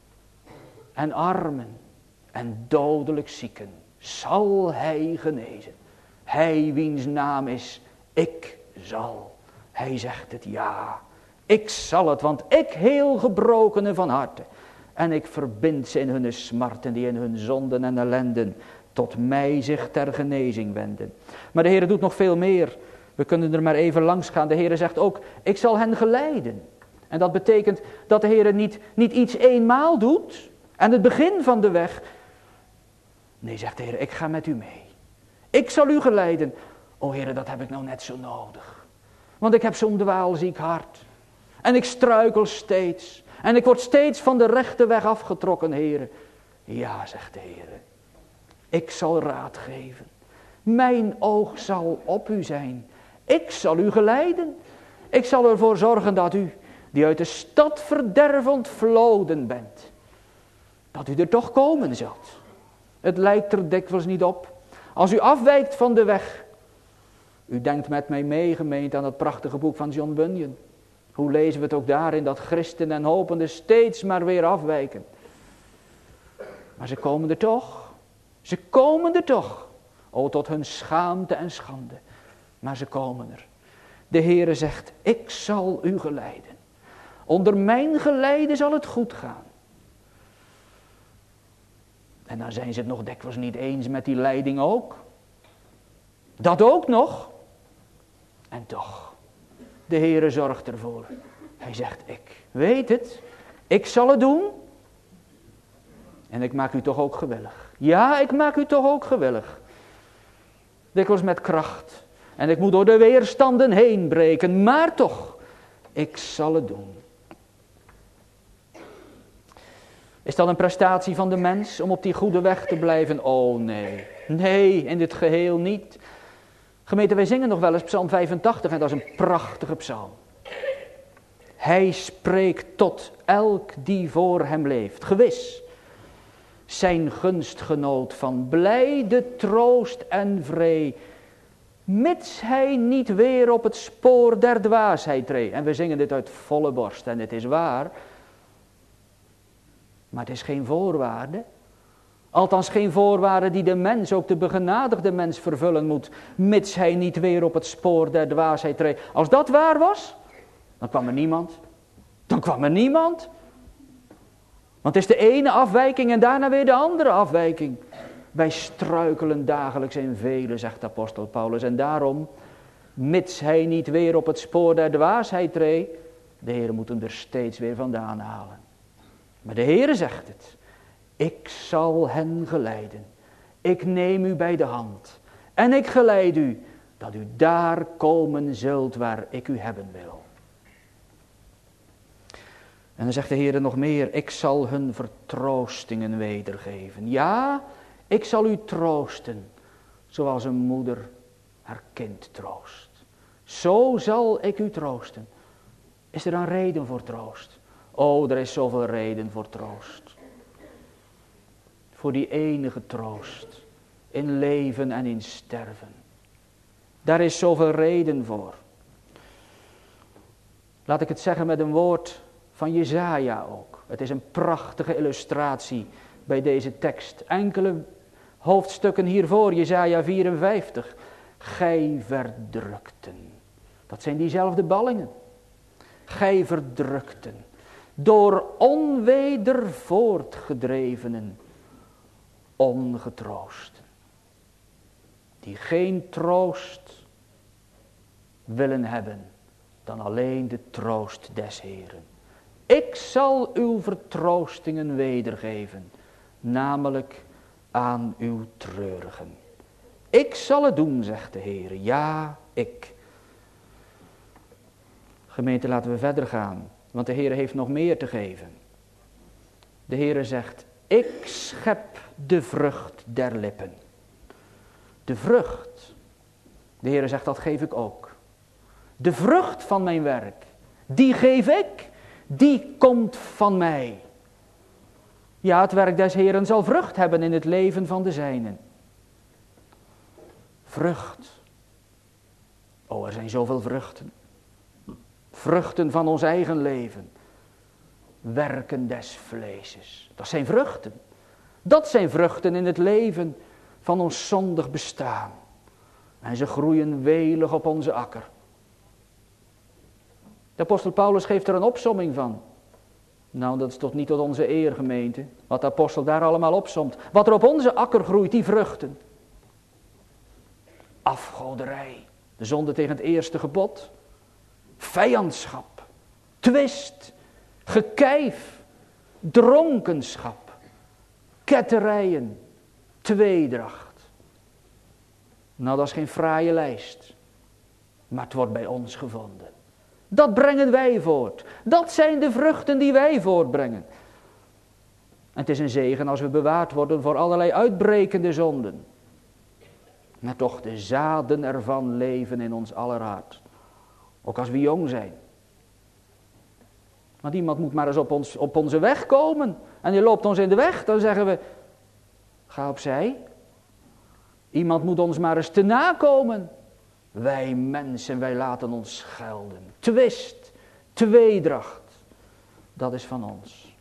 A: En armen. En dodelijk zieken. Zal hij genezen. Hij wiens naam is. Ik zal. Hij zegt het ja. Ik zal het. Want ik heel gebrokenen van harte. En ik verbind ze in hun smarten. Die in hun zonden en ellenden. Tot mij zich ter genezing wenden. Maar de Heer doet nog veel meer. We kunnen er maar even langs gaan. De Heer zegt ook, ik zal hen geleiden. En dat betekent dat de Heer niet, niet iets eenmaal doet. En het begin van de weg. Nee, zegt de Heer, ik ga met u mee. Ik zal u geleiden. O Heer, dat heb ik nou net zo nodig. Want ik heb zo'n dwaalziek hart. En ik struikel steeds. En ik word steeds van de rechte weg afgetrokken, Heer. Ja, zegt de Heer. Ik zal raad geven. Mijn oog zal op u zijn. Ik zal u geleiden. Ik zal ervoor zorgen dat u, die uit de stad verderf ontvloden bent, dat u er toch komen zult. Het lijkt er dikwijls niet op. Als u afwijkt van de weg. U denkt met mij mee, gemeente, aan dat prachtige boek van John Bunyan. Hoe lezen we het ook daarin, dat christen en hopenden steeds maar weer afwijken. Maar ze komen er toch. Ze komen er toch. O, tot hun schaamte en schande. Maar ze komen er. De Heere zegt, ik zal u geleiden. Onder mijn geleide zal het goed gaan. En dan zijn ze het nog dikwijls niet eens met die leiding ook. Dat ook nog. En toch, de Heere zorgt ervoor. Hij zegt, ik weet het. Ik zal het doen. En ik maak u toch ook gewillig. Ja, ik maak u toch ook gewillig. Dikwijls met kracht. En ik moet door de weerstanden heen breken. Maar toch, ik zal het doen. Is dat een prestatie van de mens om op die goede weg te blijven? Oh nee, nee, in dit geheel niet. Gemeente, wij zingen nog wel eens Psalm vijfentachtig en dat is een prachtige psalm. Hij spreekt tot elk die voor hem leeft, gewis. Zijn gunstgenoot van blijde troost en vree mits hij niet weer op het spoor der dwaasheid treedt. En we zingen dit uit volle borst en het is waar. Maar het is geen voorwaarde. Althans geen voorwaarde die de mens, ook de begenadigde mens, vervullen moet. Mits hij niet weer op het spoor der dwaasheid treedt. Als dat waar was, dan kwam er niemand. Dan kwam er niemand. Want het is de ene afwijking en daarna weer de andere afwijking. Wij struikelen dagelijks in vele, zegt de apostel Paulus. En daarom, mits hij niet weer op het spoor der dwaasheid treedt, de Heer moet hem er steeds weer vandaan halen. Maar de Heer zegt het. Ik zal hen geleiden. Ik neem u bij de hand. En ik geleid u, dat u daar komen zult waar ik u hebben wil. En dan zegt de Heer nog meer. Ik zal hun vertroostingen wedergeven. Ja, ik zal u troosten. Zoals een moeder haar kind troost. Zo zal ik u troosten. Is er een reden voor troost? Oh, er is zoveel reden voor troost. Voor die enige troost. In leven en in sterven. Daar is zoveel reden voor. Laat ik het zeggen met een woord van Jesaja ook. Het is een prachtige illustratie bij deze tekst. Enkele hoofdstukken hiervoor, Jesaja vierenvijftig. Gij verdrukten. Dat zijn diezelfde ballingen. Gij verdrukten. Door onweder voortgedrevenen. Ongetroosten. Die geen troost willen hebben dan alleen de troost des Heeren. Ik zal uw vertroostingen wedergeven, namelijk aan uw treurigen. Ik zal het doen, zegt de Heer. Ja, ik. Gemeente, laten we verder gaan, want de Heer heeft nog meer te geven. De Heer zegt, ik schep de vrucht der lippen. De vrucht. De Heer zegt, dat geef ik ook. De vrucht van mijn werk, die geef ik, die komt van mij. Ja, het werk des Heeren zal vrucht hebben in het leven van de zijnen. Vrucht. Oh, er zijn zoveel vruchten. Vruchten van ons eigen leven. Werken des vleeses. Dat zijn vruchten. Dat zijn vruchten in het leven van ons zondig bestaan. En ze groeien welig op onze akker. De apostel Paulus geeft er een opsomming van. Nou, dat is toch niet tot onze eer, gemeente. Wat de apostel daar allemaal opsomt. Wat er op onze akker groeit, die vruchten. Afgoderij. De zonde tegen het eerste gebod. Vijandschap. Twist. Gekijf. Dronkenschap. Ketterijen. Tweedracht. Nou, dat is geen fraaie lijst. Maar het wordt bij ons gevonden. Dat brengen wij voort. Dat zijn de vruchten die wij voortbrengen. En het is een zegen als we bewaard worden voor allerlei uitbrekende zonden. Maar toch de zaden ervan leven in ons aller hart. Ook als we jong zijn. Want iemand moet maar eens op, ons, op onze weg komen. En die loopt ons in de weg. Dan zeggen we, ga opzij. Iemand moet ons maar eens te nakomen. Wij mensen, wij laten ons schelden. Twist, tweedracht. Dat is van ons.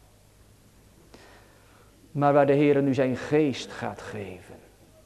A: Maar waar de Heer nu zijn geest gaat geven.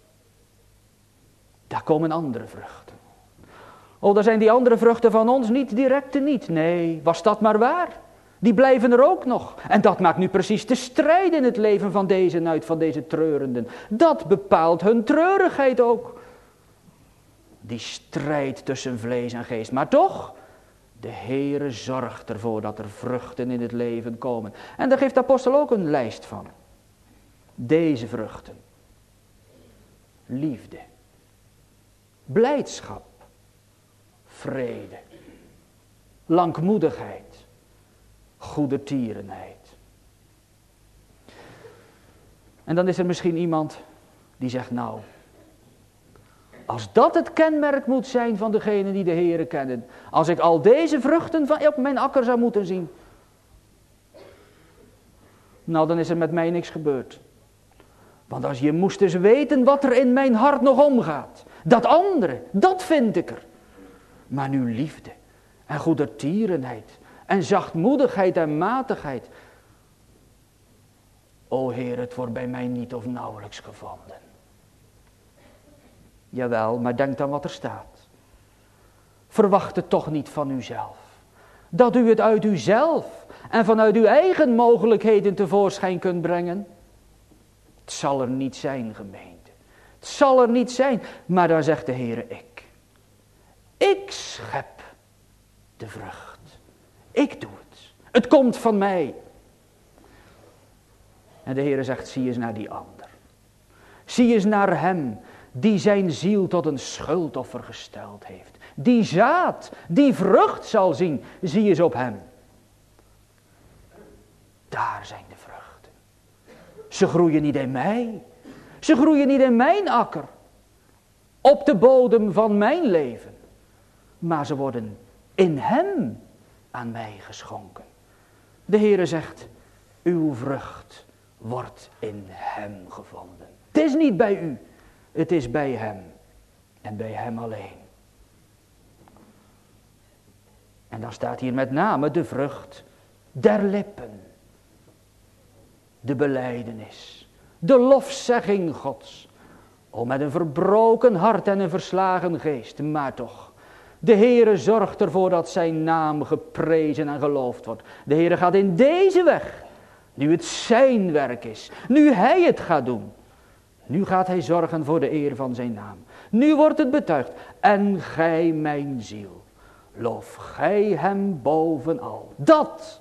A: Daar komen andere vruchten. Oh, daar zijn die andere vruchten van ons niet direct niet. Nee, was dat maar waar. Die blijven er ook nog. En dat maakt nu precies de strijd in het leven van deze uit, van deze treurenden. Dat bepaalt hun treurigheid ook. Die strijd tussen vlees en geest. Maar toch, de Heere zorgt ervoor dat er vruchten in het leven komen. En daar geeft de apostel ook een lijst van. Deze vruchten. Liefde. Blijdschap. Vrede. Langmoedigheid. Goedertierenheid. En dan is er misschien iemand die zegt, nou, als dat het kenmerk moet zijn van degenen die de Heere kennen, als ik al deze vruchten van op mijn akker zou moeten zien, nou, dan is er met mij niks gebeurd. Want als je moest eens weten wat er in mijn hart nog omgaat, Dat andere, dat vind ik er. Maar nu liefde en goedertierenheid en zachtmoedigheid en matigheid. O Heer, het wordt bij mij niet of nauwelijks gevonden. Jawel, maar denk dan wat er staat. Verwacht het toch niet van uzelf. Dat u het uit uzelf en vanuit uw eigen mogelijkheden tevoorschijn kunt brengen. Het zal er niet zijn, gemeente. Het zal er niet zijn. Maar dan zegt de Heere, ik. Ik schep de vrucht. Ik doe het. Het komt van mij. En de Heere zegt, zie eens naar die ander. Zie eens naar hem die zijn ziel tot een schuldoffer gesteld heeft. Die zaad, die vrucht zal zien. Zie eens op hem. Daar zijn de vruchten. Ze groeien niet in mij. Ze groeien niet in mijn akker. Op de bodem van mijn leven. Maar ze worden in hem aan mij geschonken. De Heere zegt, uw vrucht wordt in hem gevonden. Het is niet bij u. Het is bij hem. En bij hem alleen. En dan staat hier met name de vrucht der lippen. De belijdenis. De lofzegging Gods. O, met een verbroken hart en een verslagen geest. Maar toch. De Heere zorgt ervoor dat zijn naam geprezen en geloofd wordt. De Heere gaat in deze weg. Nu het zijn werk is. Nu hij het gaat doen. Nu gaat hij zorgen voor de eer van zijn naam. Nu wordt het betuigd. En gij mijn ziel. Loof gij hem bovenal. Dat.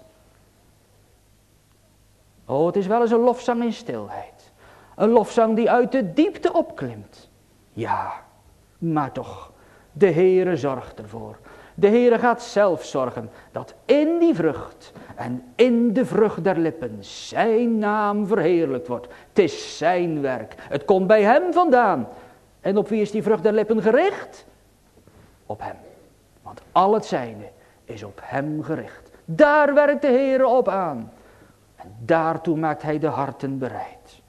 A: Oh, het is wel eens een lofzang in stilheid. Een lofzang die uit de diepte opklimt. Ja, maar toch. De Heere zorgt ervoor. De Heere gaat zelf zorgen dat in die vrucht en in de vrucht der lippen zijn naam verheerlijkt wordt. Het is zijn werk. Het komt bij hem vandaan. En op wie is die vrucht der lippen gericht? Op hem. Want al het zijne is op hem gericht. Daar werkt de Heere op aan. En daartoe maakt hij de harten bereid.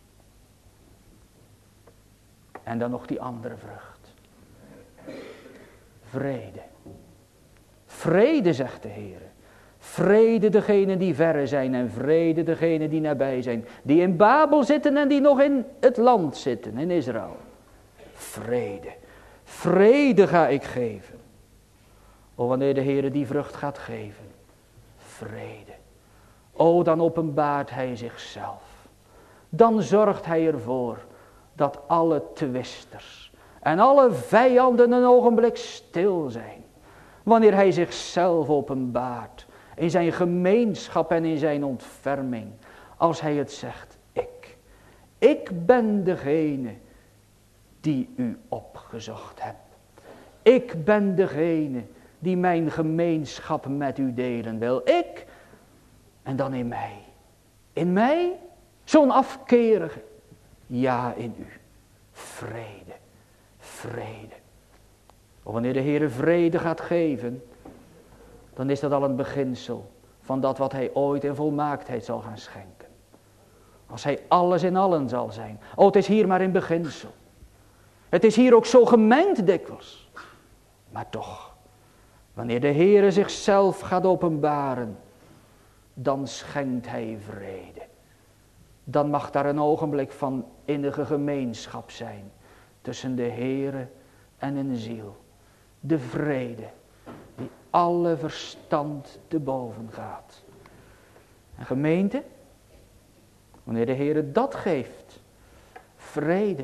A: En dan nog die andere vrucht. Vrede. Vrede, zegt de Heer. Vrede degenen die verre zijn en vrede degenen die nabij zijn. Die in Babel zitten en die nog in het land zitten, in Israël. Vrede. Vrede ga ik geven. O, wanneer de Heer die vrucht gaat geven. Vrede. O, dan openbaart hij zichzelf. Dan zorgt hij ervoor dat alle twisters en alle vijanden een ogenblik stil zijn. Wanneer hij zichzelf openbaart in zijn gemeenschap en in zijn ontferming. Als hij het zegt, ik. Ik ben degene die u opgezocht hebt. Ik ben degene die mijn gemeenschap met u delen wil. Ik en dan in mij. In mij, zo'n afkerige. Ja, in u. Vrede. Vrede. Wanneer de Heer vrede gaat geven, dan is dat al een beginsel van dat wat hij ooit in volmaaktheid zal gaan schenken. Als hij alles in allen zal zijn. Oh, het is hier maar in beginsel. Het is hier ook zo gemengd dikwijls. Maar toch, wanneer de Heer zichzelf gaat openbaren, dan schenkt hij vrede. Dan mag daar een ogenblik van innige gemeenschap zijn tussen de Heer en een ziel. De vrede die alle verstand te boven gaat. En gemeente, wanneer de Heer dat geeft, vrede,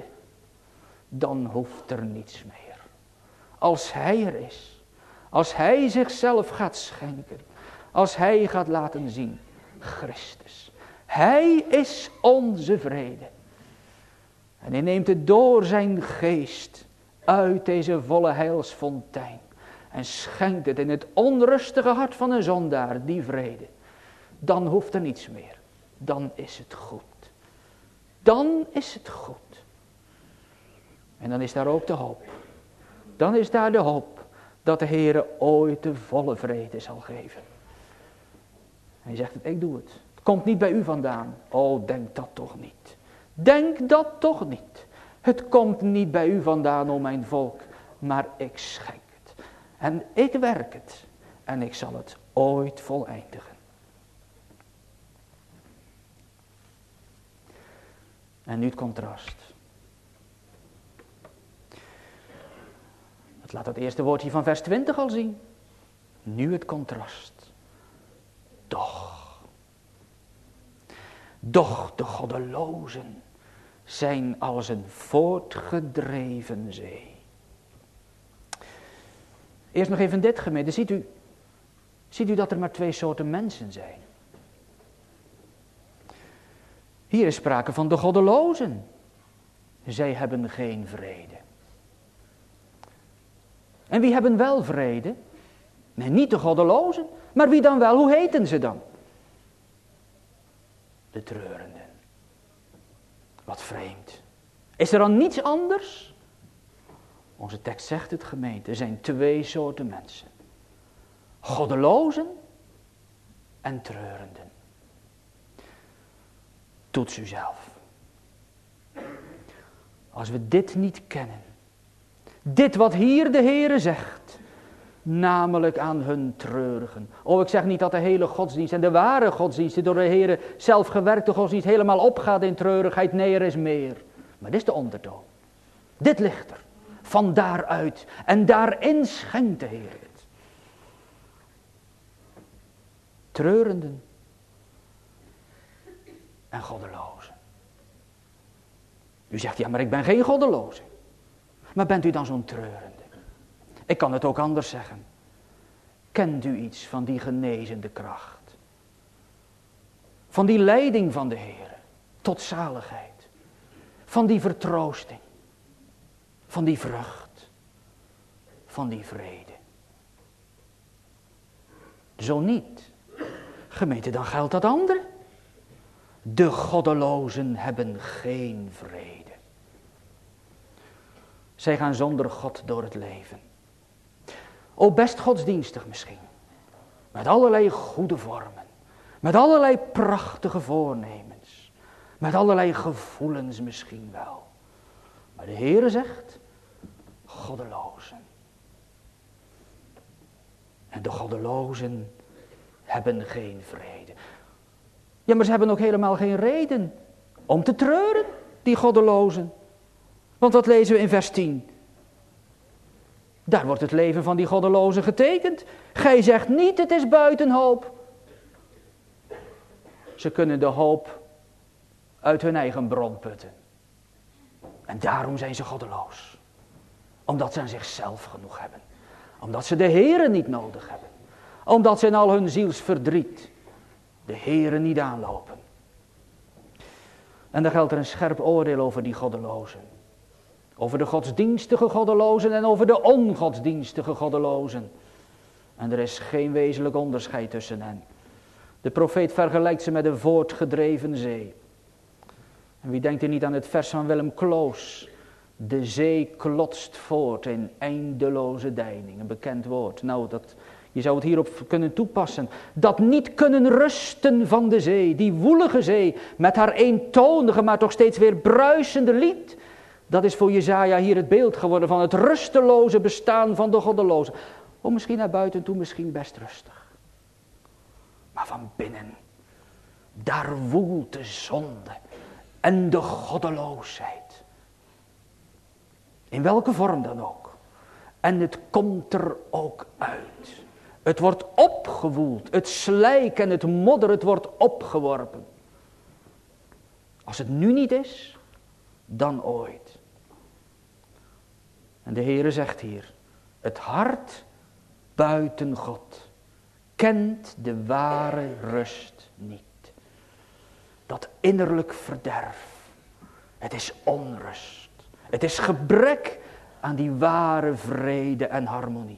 A: dan hoeft er niets meer. Als hij er is, als hij zichzelf gaat schenken, als hij gaat laten zien, Christus. Hij is onze vrede. En hij neemt het door zijn geest uit deze volle heilsfontein. En schenkt het in het onrustige hart van een zondaar, die vrede. Dan hoeft er niets meer. Dan is het goed. Dan is het goed. En dan is daar ook de hoop. Dan is daar de hoop dat de Heere ooit de volle vrede zal geven. Hij zegt het, ik doe het. Het komt niet bij u vandaan. Oh, denk dat toch niet. Denk dat toch niet. Het komt niet bij u vandaan, o mijn volk, maar ik schenk het. En ik werk het. En ik zal het ooit voleindigen. En nu het contrast. Het laat het eerste woordje van vers twintig al zien. Nu het contrast. Doch. Doch de goddelozen zijn als een voortgedreven zee. Eerst nog even dit gemeente. Ziet u, ziet u dat er maar twee soorten mensen zijn? Hier is sprake van de goddelozen. Zij hebben geen vrede. En wie hebben wel vrede? Nee, niet de goddelozen. Maar wie dan wel? Hoe heten ze dan? De treurenden. Wat vreemd. Is er dan niets anders? Onze tekst zegt het, gemeente. Er zijn twee soorten mensen. Goddelozen en treurenden. Toets u zelf. Als we dit niet kennen. Dit wat hier de Heere zegt. Namelijk aan hun treurigen. Oh, ik zeg niet dat de hele godsdienst en de ware godsdienst, die door de Heere zelf gewerkte godsdienst, helemaal opgaat in treurigheid. Nee, er is meer. Maar dit is de ondertoon. Dit ligt er. Van daaruit. En daarin schenkt de Heer het. Treurenden. En goddelozen. U zegt, ja, maar ik ben geen goddeloze. Maar bent u dan zo'n treurende? Ik kan het ook anders zeggen. Kent u iets van die genezende kracht? Van die leiding van de Heer tot zaligheid. Van die vertroosting. Van die vrucht. Van die vrede. Zo niet. Gemeente, dan geldt dat andere. De goddelozen hebben geen vrede. Zij gaan zonder God door het leven. O, best godsdienstig misschien. Met allerlei goede vormen. Met allerlei prachtige voornemens. Met allerlei gevoelens misschien wel. Maar de Heere zegt, goddelozen. En de goddelozen hebben geen vrede. Ja, maar ze hebben ook helemaal geen reden om te treuren, die goddelozen. Want wat lezen we in vers tien? Daar wordt het leven van die goddelozen getekend. Gij zegt niet, het is buiten hoop. Ze kunnen de hoop uit hun eigen bron putten. En daarom zijn ze goddeloos. Omdat ze aan zichzelf genoeg hebben. Omdat ze de Heere niet nodig hebben. Omdat ze in al hun zielsverdriet de Heere niet aanlopen. En dan geldt er een scherp oordeel over die goddelozen. Over de godsdienstige goddelozen en over de ongodsdienstige goddelozen. En er is geen wezenlijk onderscheid tussen hen. De profeet vergelijkt ze met een voortgedreven zee. En wie denkt er niet aan het vers van Willem Kloos? De zee klotst voort in eindeloze deining. Een bekend woord. Nou, dat, je zou het hierop kunnen toepassen. Dat niet kunnen rusten van de zee. Die woelige zee met haar eentonige, maar toch steeds weer bruisende lied. Dat is voor Jesaja hier het beeld geworden van het rusteloze bestaan van de goddelozen. Oh, misschien naar buiten toe, misschien best rustig. Maar van binnen, daar woelt de zonde en de goddeloosheid. In welke vorm dan ook. En het komt er ook uit. Het wordt opgewoeld, het slijk en het modder, het wordt opgeworpen. Als het nu niet is, dan ooit. En de Heere zegt hier, het hart buiten God kent de ware rust niet. Dat innerlijk verderf, het is onrust. Het is gebrek aan die ware vrede en harmonie.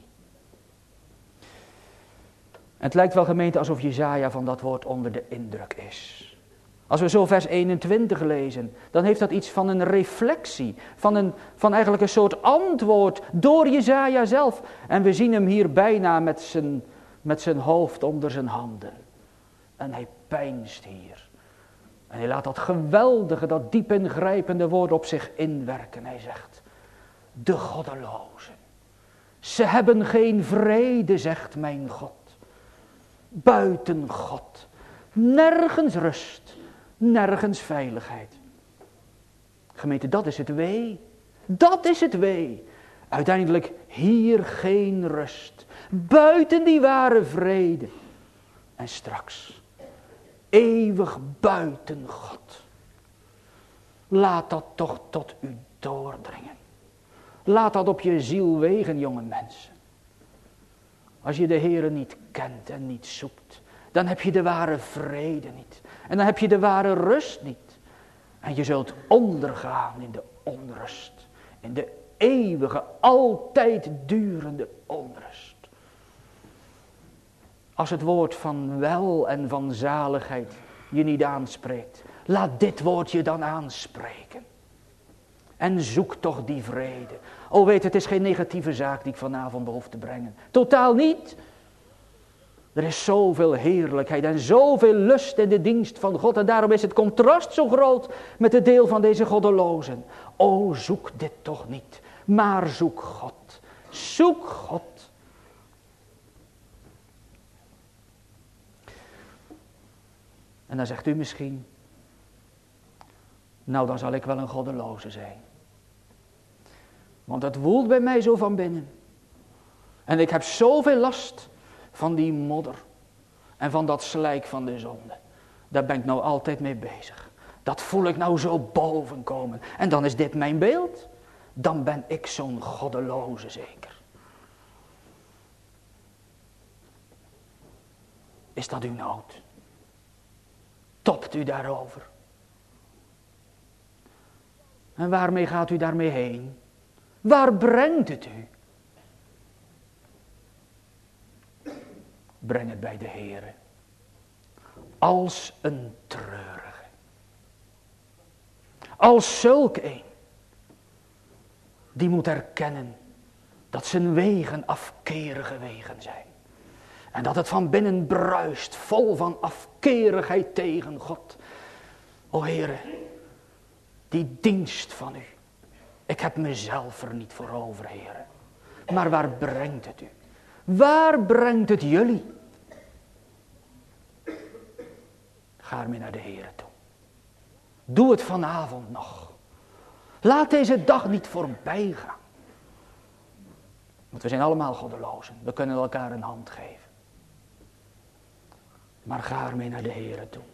A: Het lijkt wel, gemeente, alsof Jesaja van dat woord onder de indruk is. Als we zo vers eenentwintig lezen, dan heeft dat iets van een reflectie, van, een, van eigenlijk een soort antwoord door Jesaja zelf. En we zien hem hier bijna met zijn, met zijn hoofd onder zijn handen. En hij peinst hier. En hij laat dat geweldige, dat diep ingrijpende woord op zich inwerken. Hij zegt, de goddelozen. Ze hebben geen vrede, zegt mijn God. Buiten God. Nergens rust. Nergens veiligheid. Gemeente, dat is het wee. Dat is het wee. Uiteindelijk hier geen rust. Buiten die ware vrede. En straks. Eeuwig buiten God. Laat dat toch tot u doordringen. Laat dat op je ziel wegen, jonge mensen. Als je de Heere niet kent en niet zoekt, dan heb je de ware vrede niet. En dan heb je de ware rust niet. En je zult ondergaan in de onrust. In de eeuwige, altijd durende onrust. Als het woord van wel en van zaligheid je niet aanspreekt, laat dit woord je dan aanspreken. En zoek toch die vrede. O weet, het is geen negatieve zaak die ik vanavond behoef te brengen. Totaal niet. Er is zoveel heerlijkheid en zoveel lust in de dienst van God. En daarom is het contrast zo groot met het deel van deze goddelozen. O, zoek dit toch niet. Maar zoek God. Zoek God. En dan zegt u misschien, nou dan zal ik wel een goddeloze zijn. Want het woelt bij mij zo van binnen. En ik heb zoveel last van die modder. En van dat slijk van de zonde. Daar ben ik nou altijd mee bezig. Dat voel ik nou zo boven komen. En dan is dit mijn beeld. Dan ben ik zo'n goddeloze zeker. Is dat uw nood? Topt u daarover? En waarmee gaat u daarmee heen? Waar brengt het u? Breng het bij de Heere. Als een treurige. Als zulk een. Die moet erkennen dat zijn wegen afkerige wegen zijn. En dat het van binnen bruist, vol van afkerigheid tegen God. O Heere, die dienst van u. Ik heb mezelf er niet voor over, Heere. Maar waar brengt het u? Waar brengt het jullie? Ga ermee naar de Heere toe. Doe het vanavond nog. Laat deze dag niet voorbij gaan. Want we zijn allemaal goddelozen. We kunnen elkaar een hand geven. Maar ga ermee naar de Heere toe.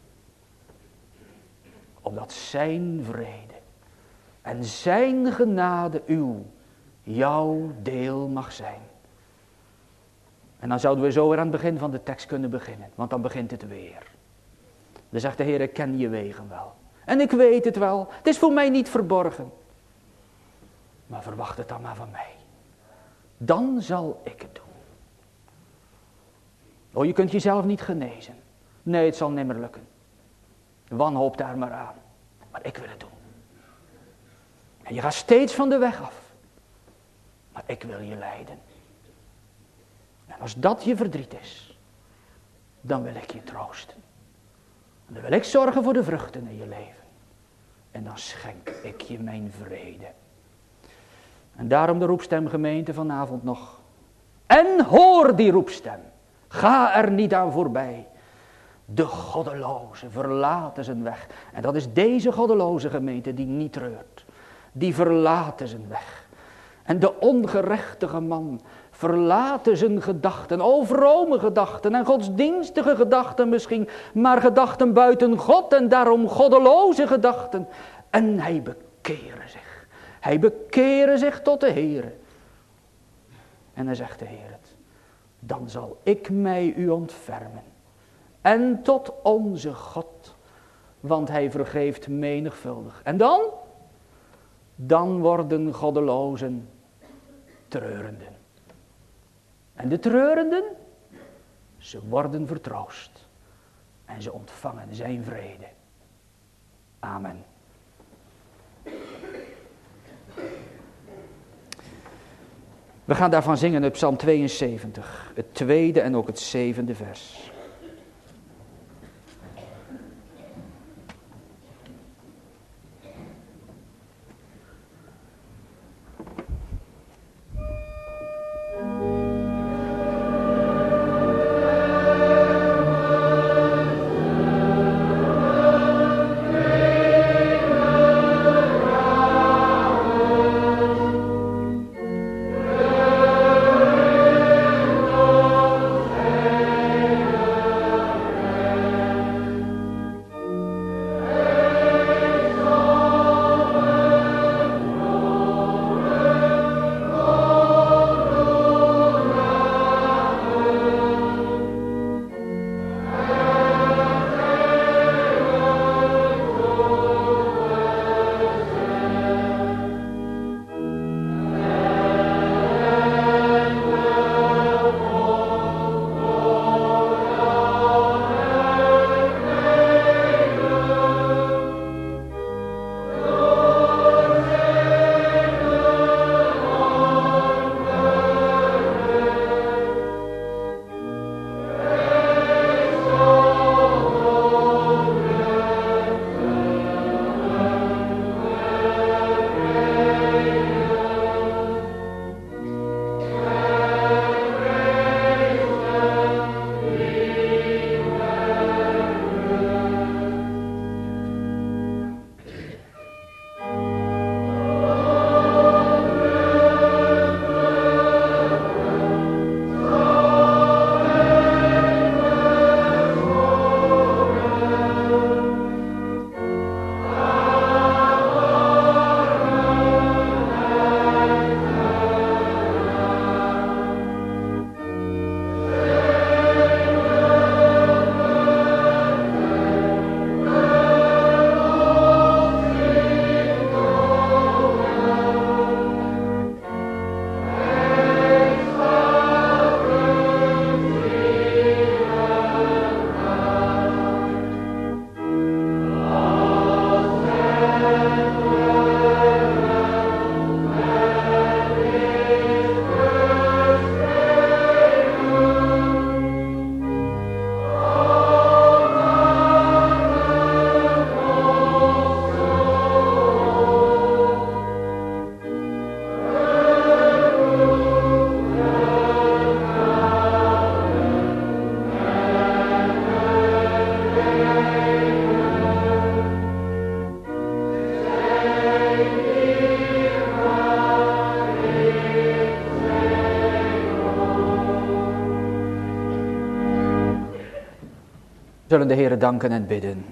A: Opdat zijn vrede en zijn genade uw, jouw deel mag zijn. En dan zouden we zo weer aan het begin van de tekst kunnen beginnen. Want dan begint het weer. Dan zegt de Heer, ik ken je wegen wel. En ik weet het wel. Het is voor mij niet verborgen. Maar verwacht het dan maar van mij. Dan zal ik het doen. Oh, je kunt jezelf niet genezen. Nee, het zal nimmer lukken. Wanhoop daar maar aan. Maar ik wil het doen. En je gaat steeds van de weg af. Maar ik wil je leiden. En als dat je verdriet is, dan wil ik je troosten. En dan wil ik zorgen voor de vruchten in je leven. En dan schenk ik je mijn vrede. En daarom de roepstem gemeente vanavond nog. En hoor die roepstem. Ga er niet aan voorbij. De goddeloze verlaten zijn weg. En dat is deze goddeloze gemeente die niet treurt. Die verlaten zijn weg. En de ongerechtige man verlaten zijn gedachten. O vrome gedachten en godsdienstige gedachten misschien. Maar gedachten buiten God en daarom goddeloze gedachten. En hij bekeren zich. Hij bekeren zich tot de Heere. En dan zegt de Heer het. Dan zal ik mij u ontfermen. En tot onze God. Want hij vergeeft menigvuldig. En dan? Dan worden goddelozen treurenden. En de treurenden, ze worden vertroost. En ze ontvangen zijn vrede. Amen. We gaan daarvan zingen op Psalm tweeënzeventig. Het tweede en ook het zevende vers. We zullen de Heere danken en bidden.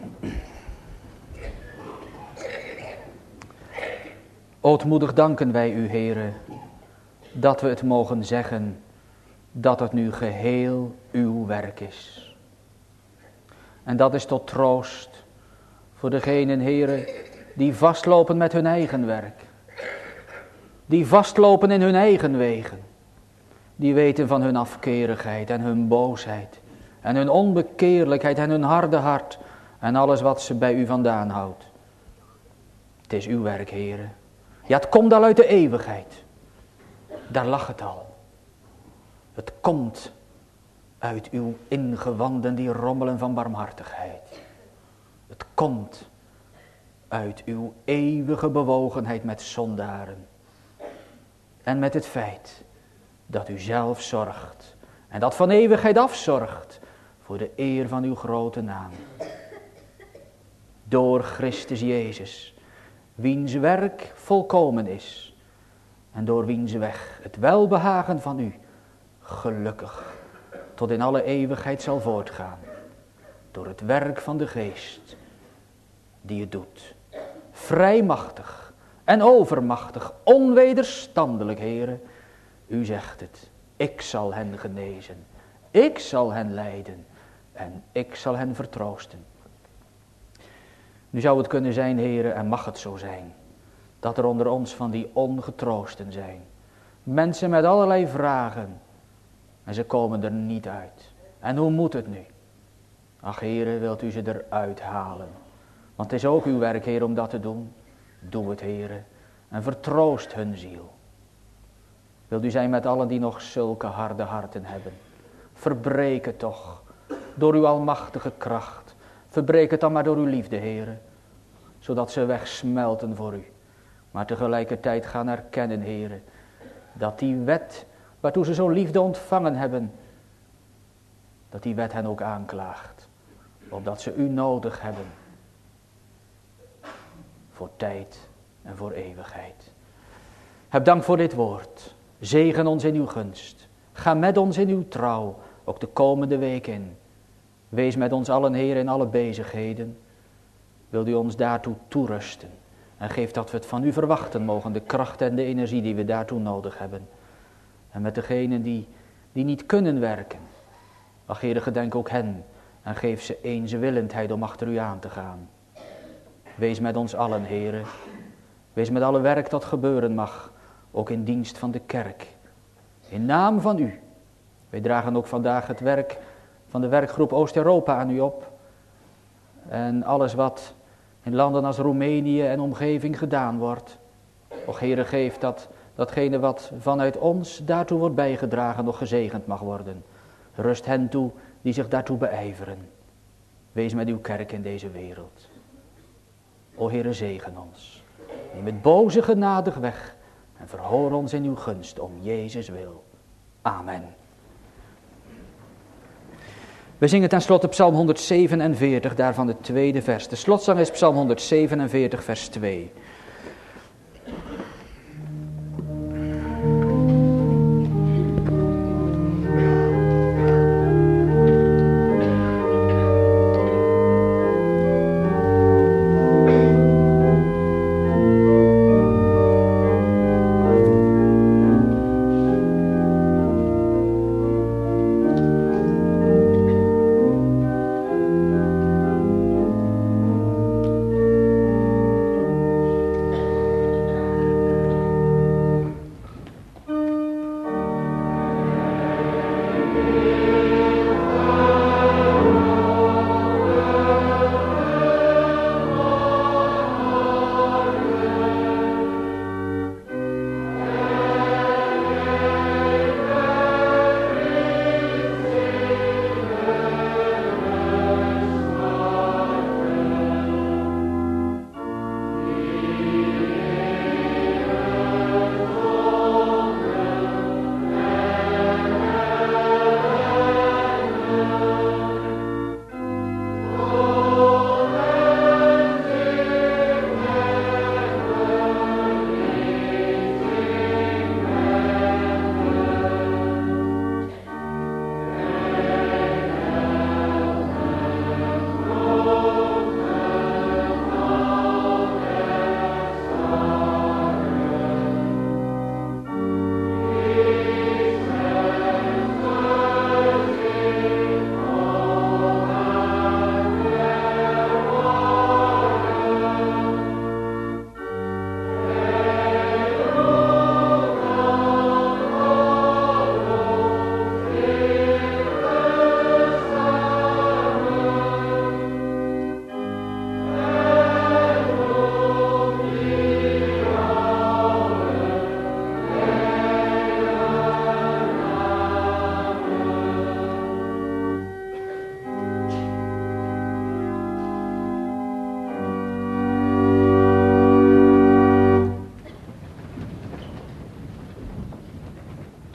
A: Ootmoedig danken wij u, Heere, dat we het mogen zeggen dat het nu geheel uw werk is. En dat is tot troost voor degenen, Heere, die vastlopen met hun eigen werk. Die vastlopen in hun eigen wegen. Die weten van hun afkerigheid en hun boosheid. En hun onbekeerlijkheid en hun harde hart. En alles wat ze bij u vandaan houdt. Het is uw werk, Heere. Ja, het komt al uit de eeuwigheid. Daar lag het al. Het komt uit uw ingewanden die rommelen van barmhartigheid. Het komt uit uw eeuwige bewogenheid met zondaren. En met het feit dat u zelf zorgt. En dat van eeuwigheid afzorgt voor de eer van uw grote naam. Door Christus Jezus, wiens werk volkomen is. En door wiens weg het welbehagen van u gelukkig tot in alle eeuwigheid zal voortgaan. Door het werk van de Geest die het doet. Vrijmachtig en overmachtig, onwederstandelijk, Heere. U zegt het, ik zal hen genezen, ik zal hen leiden en ik zal hen vertroosten. Nu zou het kunnen zijn, Heere, en mag het zo zijn, dat er onder ons van die ongetroosten zijn. Mensen met allerlei vragen en ze komen er niet uit. En hoe moet het nu? Ach, Heere, wilt u ze eruit halen? Want het is ook uw werk, Heer, om dat te doen. Doe het, Heere, en vertroost hun ziel. Wilt u zijn met allen die nog zulke harde harten hebben? Verbreek het toch door uw almachtige kracht. Verbreek het dan maar door uw liefde, Heere, zodat ze wegsmelten voor u. Maar tegelijkertijd gaan erkennen, Heere, dat die wet waartoe ze zo'n liefde ontvangen hebben, dat die wet hen ook aanklaagt. Opdat ze u nodig hebben. Voor tijd en voor eeuwigheid. Heb dank voor dit woord. Zegen ons in uw gunst. Ga met ons in uw trouw, ook de komende week in. Wees met ons allen, Heer, in alle bezigheden. Wilt u ons daartoe toerusten. En geef dat we het van u verwachten mogen, de kracht en de energie die we daartoe nodig hebben. En met degenen die, die niet kunnen werken. Ach, Heer, gedenk ook hen. En geef ze eenswillendheid om achter u aan te gaan. Wees met ons allen, Heere. Wees met alle werk dat gebeuren mag. Ook in dienst van de kerk. In naam van u. Wij dragen ook vandaag het werk van de werkgroep Oost-Europa aan u op. En alles wat in landen als Roemenië en omgeving gedaan wordt. Och, Heere, geef dat datgene wat vanuit ons daartoe wordt bijgedragen nog gezegend mag worden. Rust hen toe die zich daartoe beijveren. Wees met uw kerk in deze wereld. O Heere, zegen ons. Neem het boze genadig weg en verhoor ons in uw gunst om Jezus wil. Amen. We zingen tenslotte Psalm honderdzevenenveertig, daarvan het tweede vers. De slotzang is Psalm honderdzevenenveertig, vers twee.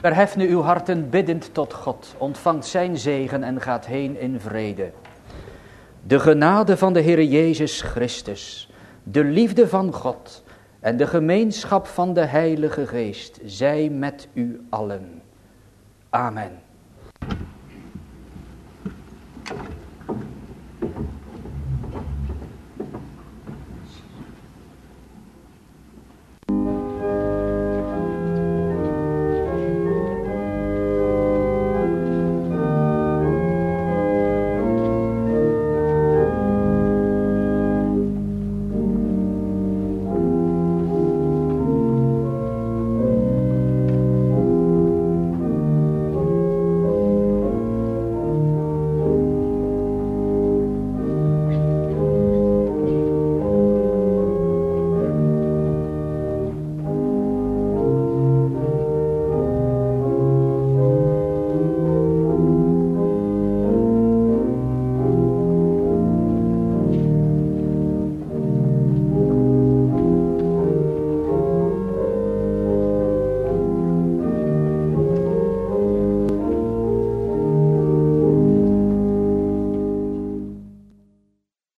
A: Verhef nu uw harten biddend tot God, ontvangt zijn zegen en gaat heen in vrede. De genade van de Heere Jezus Christus, de liefde van God en de gemeenschap van de Heilige Geest zij met u allen. Amen.